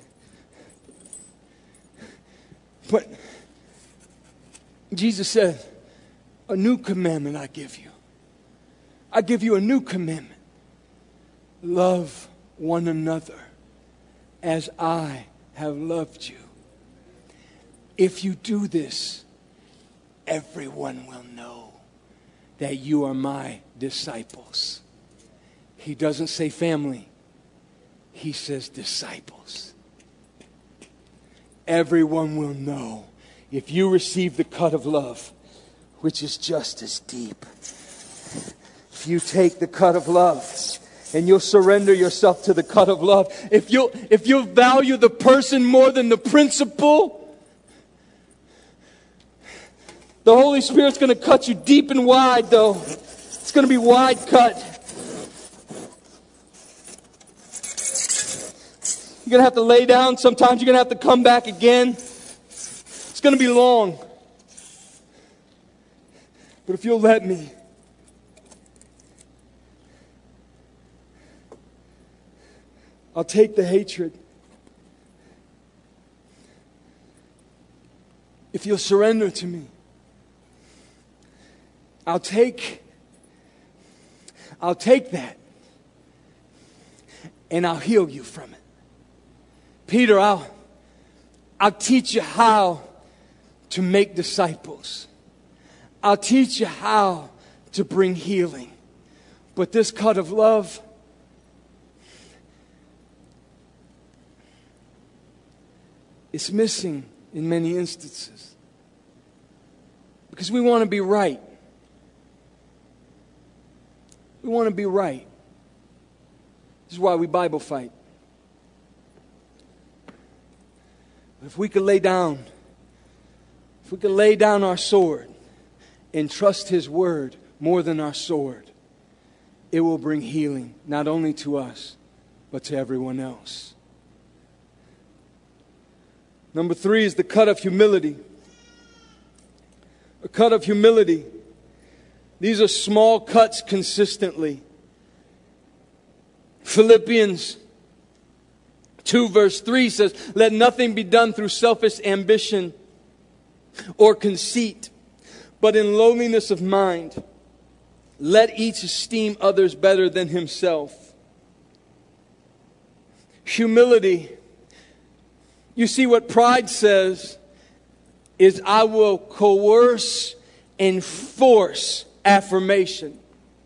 B: But Jesus said, a new commandment I give you. I give you a new commandment. Love one another as I have loved you. If you do this, everyone will know that you are my disciples. He doesn't say family. He says disciples. Everyone will know if you receive the cut of love, which is just as deep. If you take the cut of love and you'll surrender yourself to the cut of love, if you'll value the person more than the principle, the Holy Spirit's going to cut you deep and wide, though. It's going to be wide cut. You're going to have to lay down. Sometimes you're going to have to come back again. It's going to be long. But if you'll let me, I'll take the hatred. If you'll surrender to me, I'll take that and I'll heal you from it. Peter, I'll teach you how to make disciples. I'll teach you how to bring healing. But this cut of love, it's missing in many instances. Because we want to be right. We want to be right. This is why we Bible fight. But if we could lay down our sword and trust His word more than our sword, it will bring healing not only to us, but to everyone else. Number 3 is the cut of humility. A cut of humility. These are small cuts consistently. Philippians 2 verse 3 says, let nothing be done through selfish ambition or conceit, but in lowliness of mind, let each esteem others better than himself. Humility. You see, what pride says is, I will coerce and force affirmation.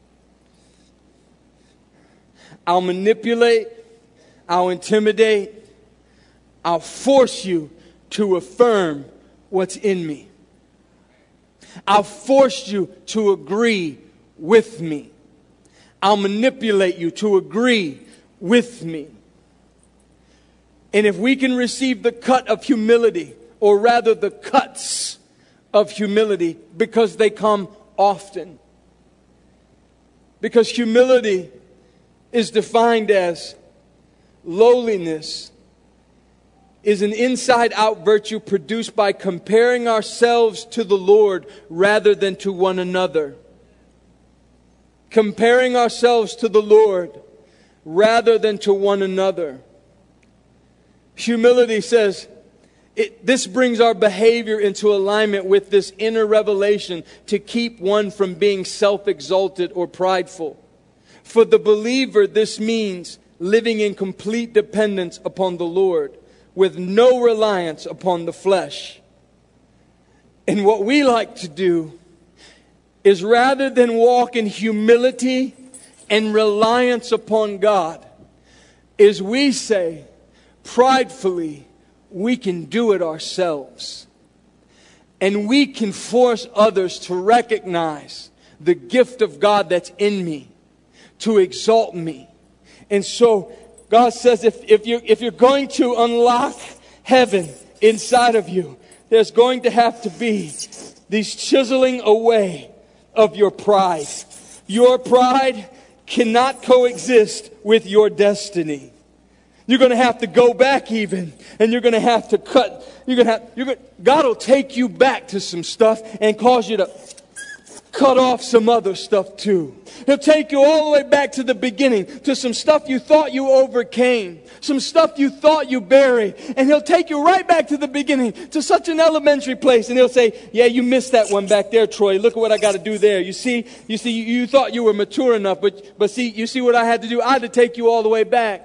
B: I'll manipulate. I'll intimidate. I'll force you to affirm what's in me. I'll force you to agree with me. I'll manipulate you to agree with me. And if we can receive the cut of humility, or rather the cuts of humility, because they come often. Because humility is defined as lowliness is an inside-out virtue produced by comparing ourselves to the Lord rather than to one another. Comparing ourselves to the Lord rather than to one another. Humility says, this brings our behavior into alignment with this inner revelation to keep one from being self-exalted or prideful. For the believer, this means living in complete dependence upon the Lord, with no reliance upon the flesh. And what we like to do is, rather than walk in humility and reliance upon God, is we say pridefully, we can do it ourselves. And we can force others to recognize the gift of God that's in me, to exalt me. And so God says, if you're going to unlock heaven inside of you, there's going to have to be these chiseling away of your pride. Your pride cannot coexist with your destiny. You're going to have to go back even, and you're going to have to cut. God will take you back to some stuff and cause you to cut off some other stuff too. He'll take you all the way back to the beginning, to some stuff you thought you overcame, some stuff you thought you buried, and He'll take you right back to the beginning, to such an elementary place, and He'll say, yeah, you missed that one back there, Troy. Look at what I got to do there. You see, you thought you were mature enough, but see, you see what I had to do? I had to take you all the way back.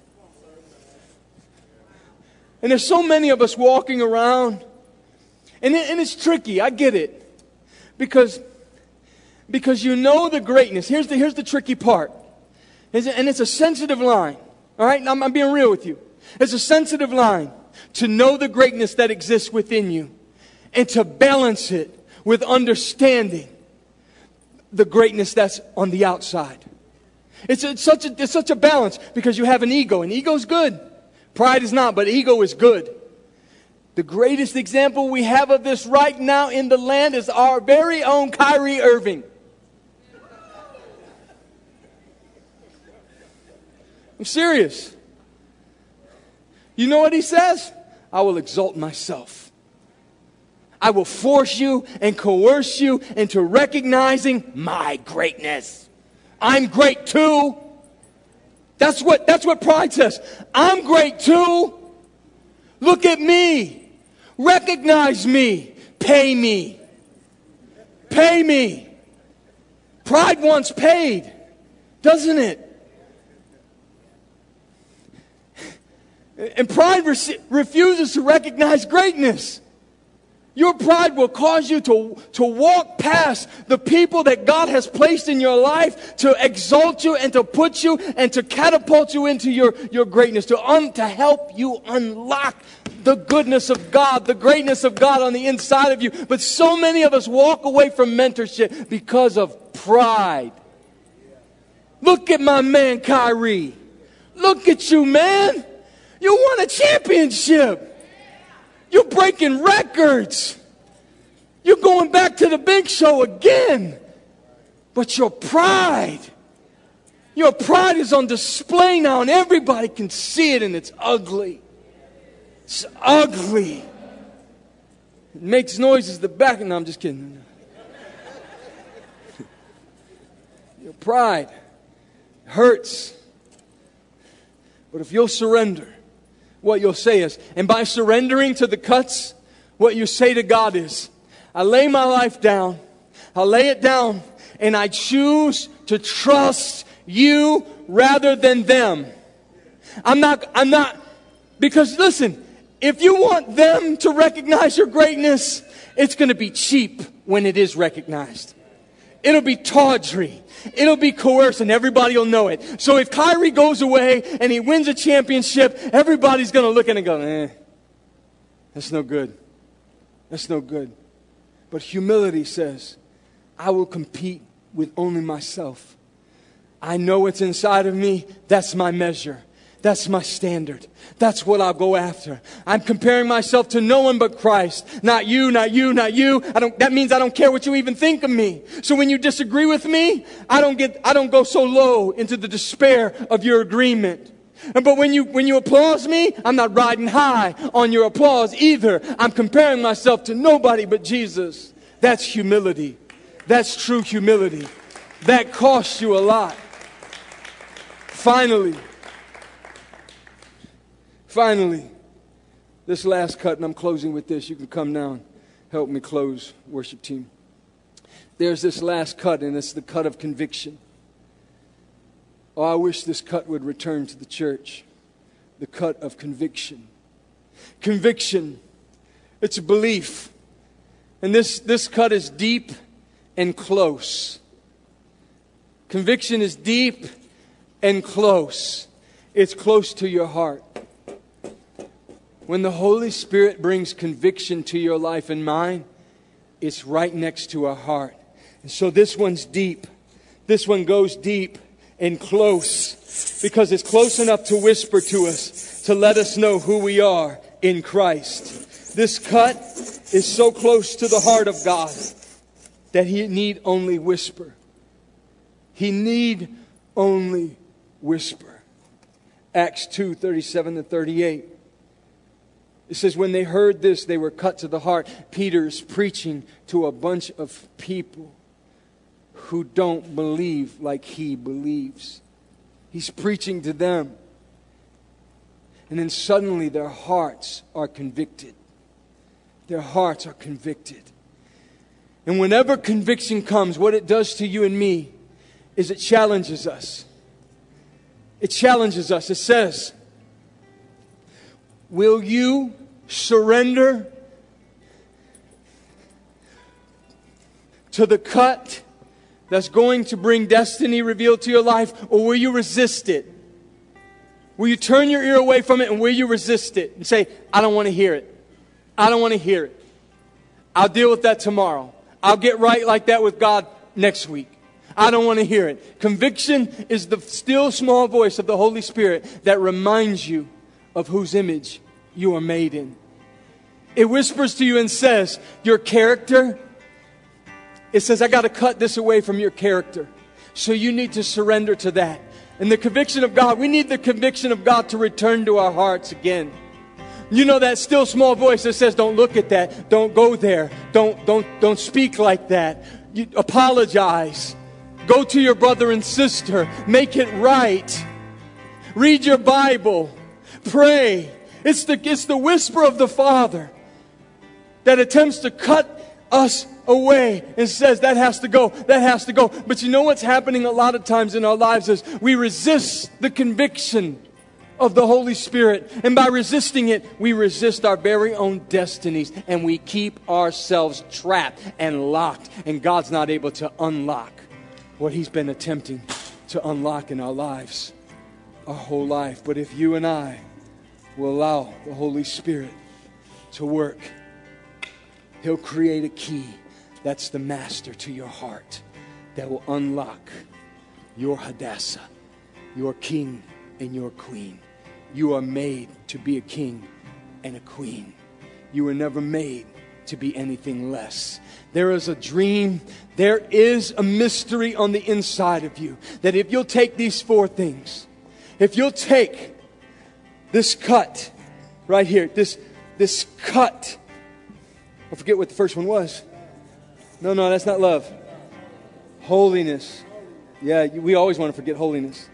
B: And there's so many of us walking around, and it's tricky. I get it, because you know the greatness. Here's the tricky part, and it's a sensitive line. All right, I'm being real with you. It's a sensitive line to know the greatness that exists within you, and to balance it with understanding the greatness that's on the outside. It's such a balance, because you have an ego, and ego's good. Pride is not, but ego is good. The greatest example we have of this right now in the land is our very own Kyrie Irving. I'm serious. You know what he says? I will exalt myself. I will force you and coerce you into recognizing my greatness. I'm great too. That's what pride says. I'm great too. Look at me. Recognize me. Pay me. Pay me. Pride wants paid, doesn't it? And pride refuses to recognize greatness. Your pride will cause you to walk past the people that God has placed in your life to exalt you and to put you and to catapult you into your greatness, to help you unlock the goodness of God, the greatness of God on the inside of you. But so many of us walk away from mentorship because of pride. Look at my man Kyrie. Look at you, man. You won a championship. You're breaking records. You're going back to the big show again. But your pride is on display now, and everybody can see it, and it's ugly. It's ugly. It makes noises the back. No, I'm just kidding. Your pride hurts. But if you'll surrender, what you'll say is, and by surrendering to the cuts, what you say to God is, I lay my life down, I lay it down, and I choose to trust you rather than them. I'm not, because listen, if you want them to recognize your greatness, it's going to be cheap when it is recognized. It'll be tawdry. It'll be coerced, and everybody will know it. So if Kyrie goes away and he wins a championship, everybody's going to look at it and go, that's no good. That's no good. But humility says, I will compete with only myself. I know what's inside of me. That's my measure. That's my standard. That's what I'll go after. I'm comparing myself to no one but Christ. Not you, not you, not you. That means I don't care what you even think of me. So when you disagree with me, I don't go so low into the despair of your agreement. But when you applaud me, I'm not riding high on your applause either. I'm comparing myself to nobody but Jesus. That's humility. That's true humility. That costs you a lot. Finally, this last cut, and I'm closing with this. You can come down, help me close, worship team. There's this last cut, and it's the cut of conviction. Oh, I wish this cut would return to the church. The cut of conviction. Conviction. It's a belief. And this cut is deep and close. Conviction is deep and close. It's close to your heart. When the Holy Spirit brings conviction to your life and mine, it's right next to our heart. And so this one's deep. This one goes deep and close because it's close enough to whisper to us, to let us know who we are in Christ. This cut is so close to the heart of God that He need only whisper. He need only whisper. Acts 2:37-38. It says, when they heard this, they were cut to the heart. Peter's preaching to a bunch of people who don't believe like he believes. He's preaching to them. And then suddenly their hearts are convicted. Their hearts are convicted. And whenever conviction comes, what it does to you and me is it challenges us. It challenges us. It says, will you surrender to the cut that's going to bring destiny revealed to your life, or will you resist it? Will you turn your ear away from it, and will you resist it and say, I don't want to hear it. I don't want to hear it. I'll deal with that tomorrow. I'll get right like that with God next week. I don't want to hear it. Conviction is the still small voice of the Holy Spirit that reminds you of whose image you are made in. It whispers to you and says, your character, it says, I got to cut this away from your character. So you need to surrender to that. And the conviction of God, we need the conviction of God to return to our hearts again. You know that still small voice that says, don't look at that. Don't go there. Don't speak like that. You apologize. Go to your brother and sister. Make it right. Read your Bible. Pray. It's the whisper of the Father that attempts to cut us away and says that has to go, that has to go. But you know what's happening a lot of times in our lives is we resist the conviction of the Holy Spirit. And by resisting it, we resist our very own destinies and we keep ourselves trapped and locked. And God's not able to unlock what He's been attempting to unlock in our lives, our whole life. But if you and I will allow the Holy Spirit to work, He'll create a key that's the master to your heart that will unlock your Hadassah, your king and your queen. You are made to be a king and a queen. You were never made to be anything less. There is a dream, there is a mystery on the inside of you that if you'll take these four things, if you'll take this cut right here, this cut, I forget what the first one was. No, that's not love. Holiness. Yeah, we always want to forget holiness.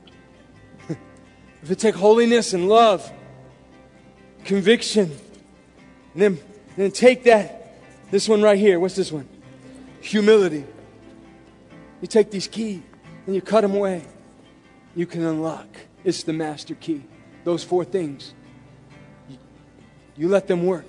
B: If you take holiness and love, conviction, and then take this one right here. What's this one? Humility. You take these keys and you cut them away. You can unlock. It's the master key. Those four things. You let them work.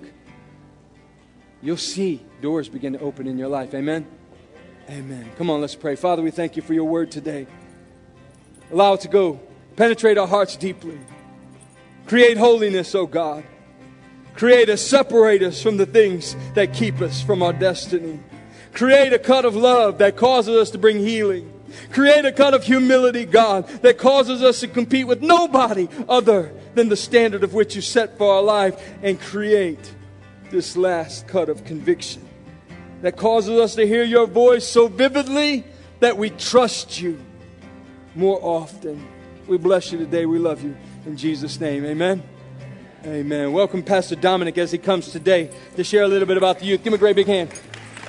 B: You'll see doors begin to open in your life. Amen? Amen. Come on, let's pray. Father, we thank you for your word today. Allow it to go. Penetrate our hearts deeply. Create holiness, oh God. Create us, separate us from the things that keep us from our destiny. Create a cut of love that causes us to bring healing. Create a cut of humility, God, that causes us to compete with nobody other than the standard of which you set for our life. And create this last cut of conviction that causes us to hear your voice so vividly that we trust you more often. We bless you today. We love you. In Jesus' name, amen. Amen. Welcome Pastor Dominic as he comes today to share a little bit about the youth. Give him a great big hand.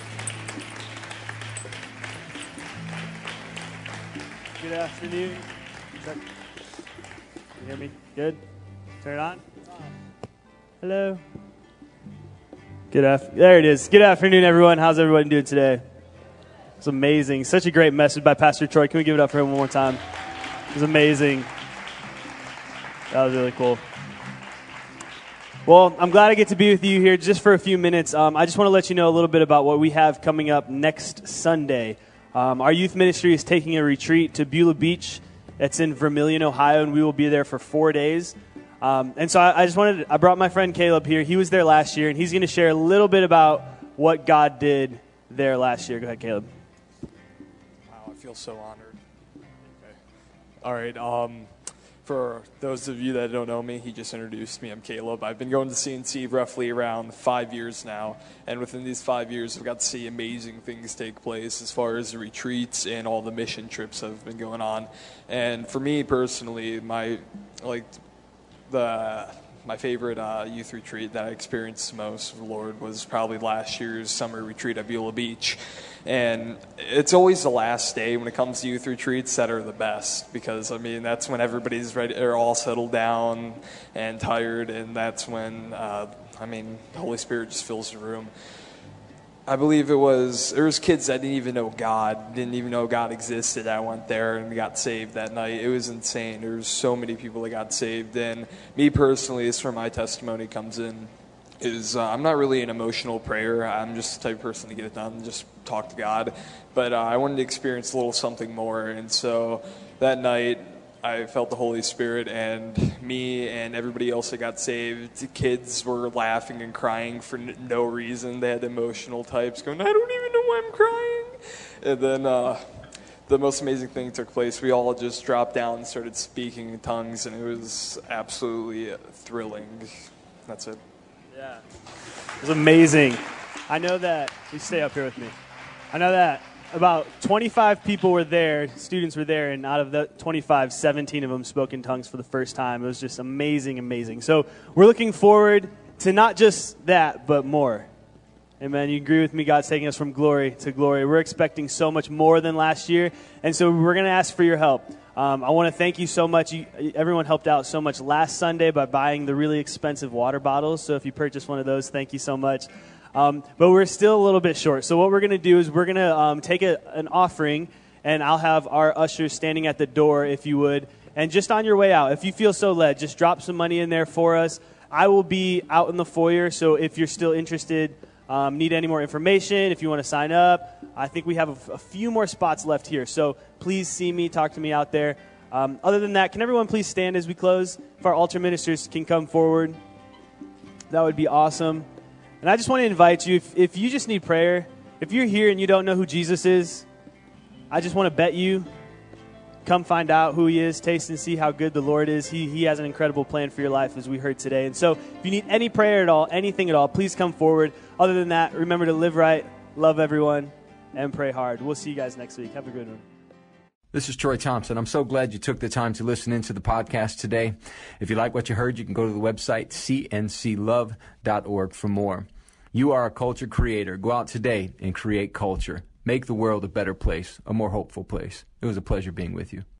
C: Good afternoon. Can you hear me? Good? Turn it on. Hello. There it is. Good afternoon, everyone. How's everyone doing today? It's amazing. Such a great message by Pastor Troy. Can we give it up for him one more time? It was amazing. That was really cool. Well, I'm glad I get to be with you here just for a few minutes. I just want to let you know a little bit about what we have coming up next Sunday. Our youth ministry is taking a retreat to Beulah Beach. It's in Vermilion, Ohio, and we will be there for 4 days. And so I brought my friend Caleb here. He was there last year, and he's going to share a little bit about what God did there last year. Go ahead, Caleb.
D: Wow, I feel so honored. Okay. All right. For those of you that don't know me, he just introduced me. I'm Caleb. I've been going to CNC roughly around 5 years now, and within these 5 years, I've got to see amazing things take place as far as the retreats and all the mission trips that have been going on. And for me personally, my favorite youth retreat that I experienced most of the Lord was probably last year's summer retreat at Beulah Beach. And it's always the last day when it comes to youth retreats that are the best, because, I mean, that's when everybody's ready, they're all settled down and tired, and that's when, the Holy Spirit just fills the room. I believe there was kids that didn't even know God existed. I went there and got saved that night. It was insane. There was so many people that got saved. And me personally, this is where my testimony comes in, is I'm not really an emotional prayer. I'm just the type of person to get it done, just talk to God. But I wanted to experience a little something more. And so that night, I felt the Holy Spirit, and me and everybody else that got saved, the kids were laughing and crying for no reason. They had emotional types going, I don't even know why I'm crying. And then the most amazing thing took place. We all just dropped down and started speaking in tongues, and it was absolutely thrilling. That's it.
C: Yeah. It was amazing. I know that, you stay up here with me. I know that about 25 people were there, students were there, and out of the 25, 17 of them spoke in tongues for the first time. It was just amazing, amazing. So we're looking forward to not just that, but more. Amen. You agree with me? God's taking us from glory to glory. We're expecting so much more than last year, and so we're going to ask for your help. I want to thank you so much. Everyone helped out so much last Sunday by buying the really expensive water bottles. So if you purchased one of those, thank you so much. But we're still a little bit short. So what we're going to do is we're going to take an offering, and I'll have our ushers standing at the door, if you would. And just on your way out, if you feel so led, just drop some money in there for us. I will be out in the foyer, so if you're still interested, need any more information, if you want to sign up, I think we have a few more spots left here. So please see me, talk to me out there. Other than that, can everyone please stand as we close? If our altar ministers can come forward, that would be awesome. And I just want to invite you, if you just need prayer, if you're here and you don't know who Jesus is, I just want to bet you, come find out who he is, taste and see how good the Lord is. He has an incredible plan for your life, as we heard today. And so if you need any prayer at all, anything at all, please come forward. Other than that, remember to live right, love everyone, and pray hard. We'll see you guys next week. Have a good one.
A: This is Troy Thompson. I'm so glad you took the time to listen into the podcast today. If you like what you heard, you can go to the website, cnclove.org, for more. You are a culture creator. Go out today and create culture. Make the world a better place, a more hopeful place. It was a pleasure being with you.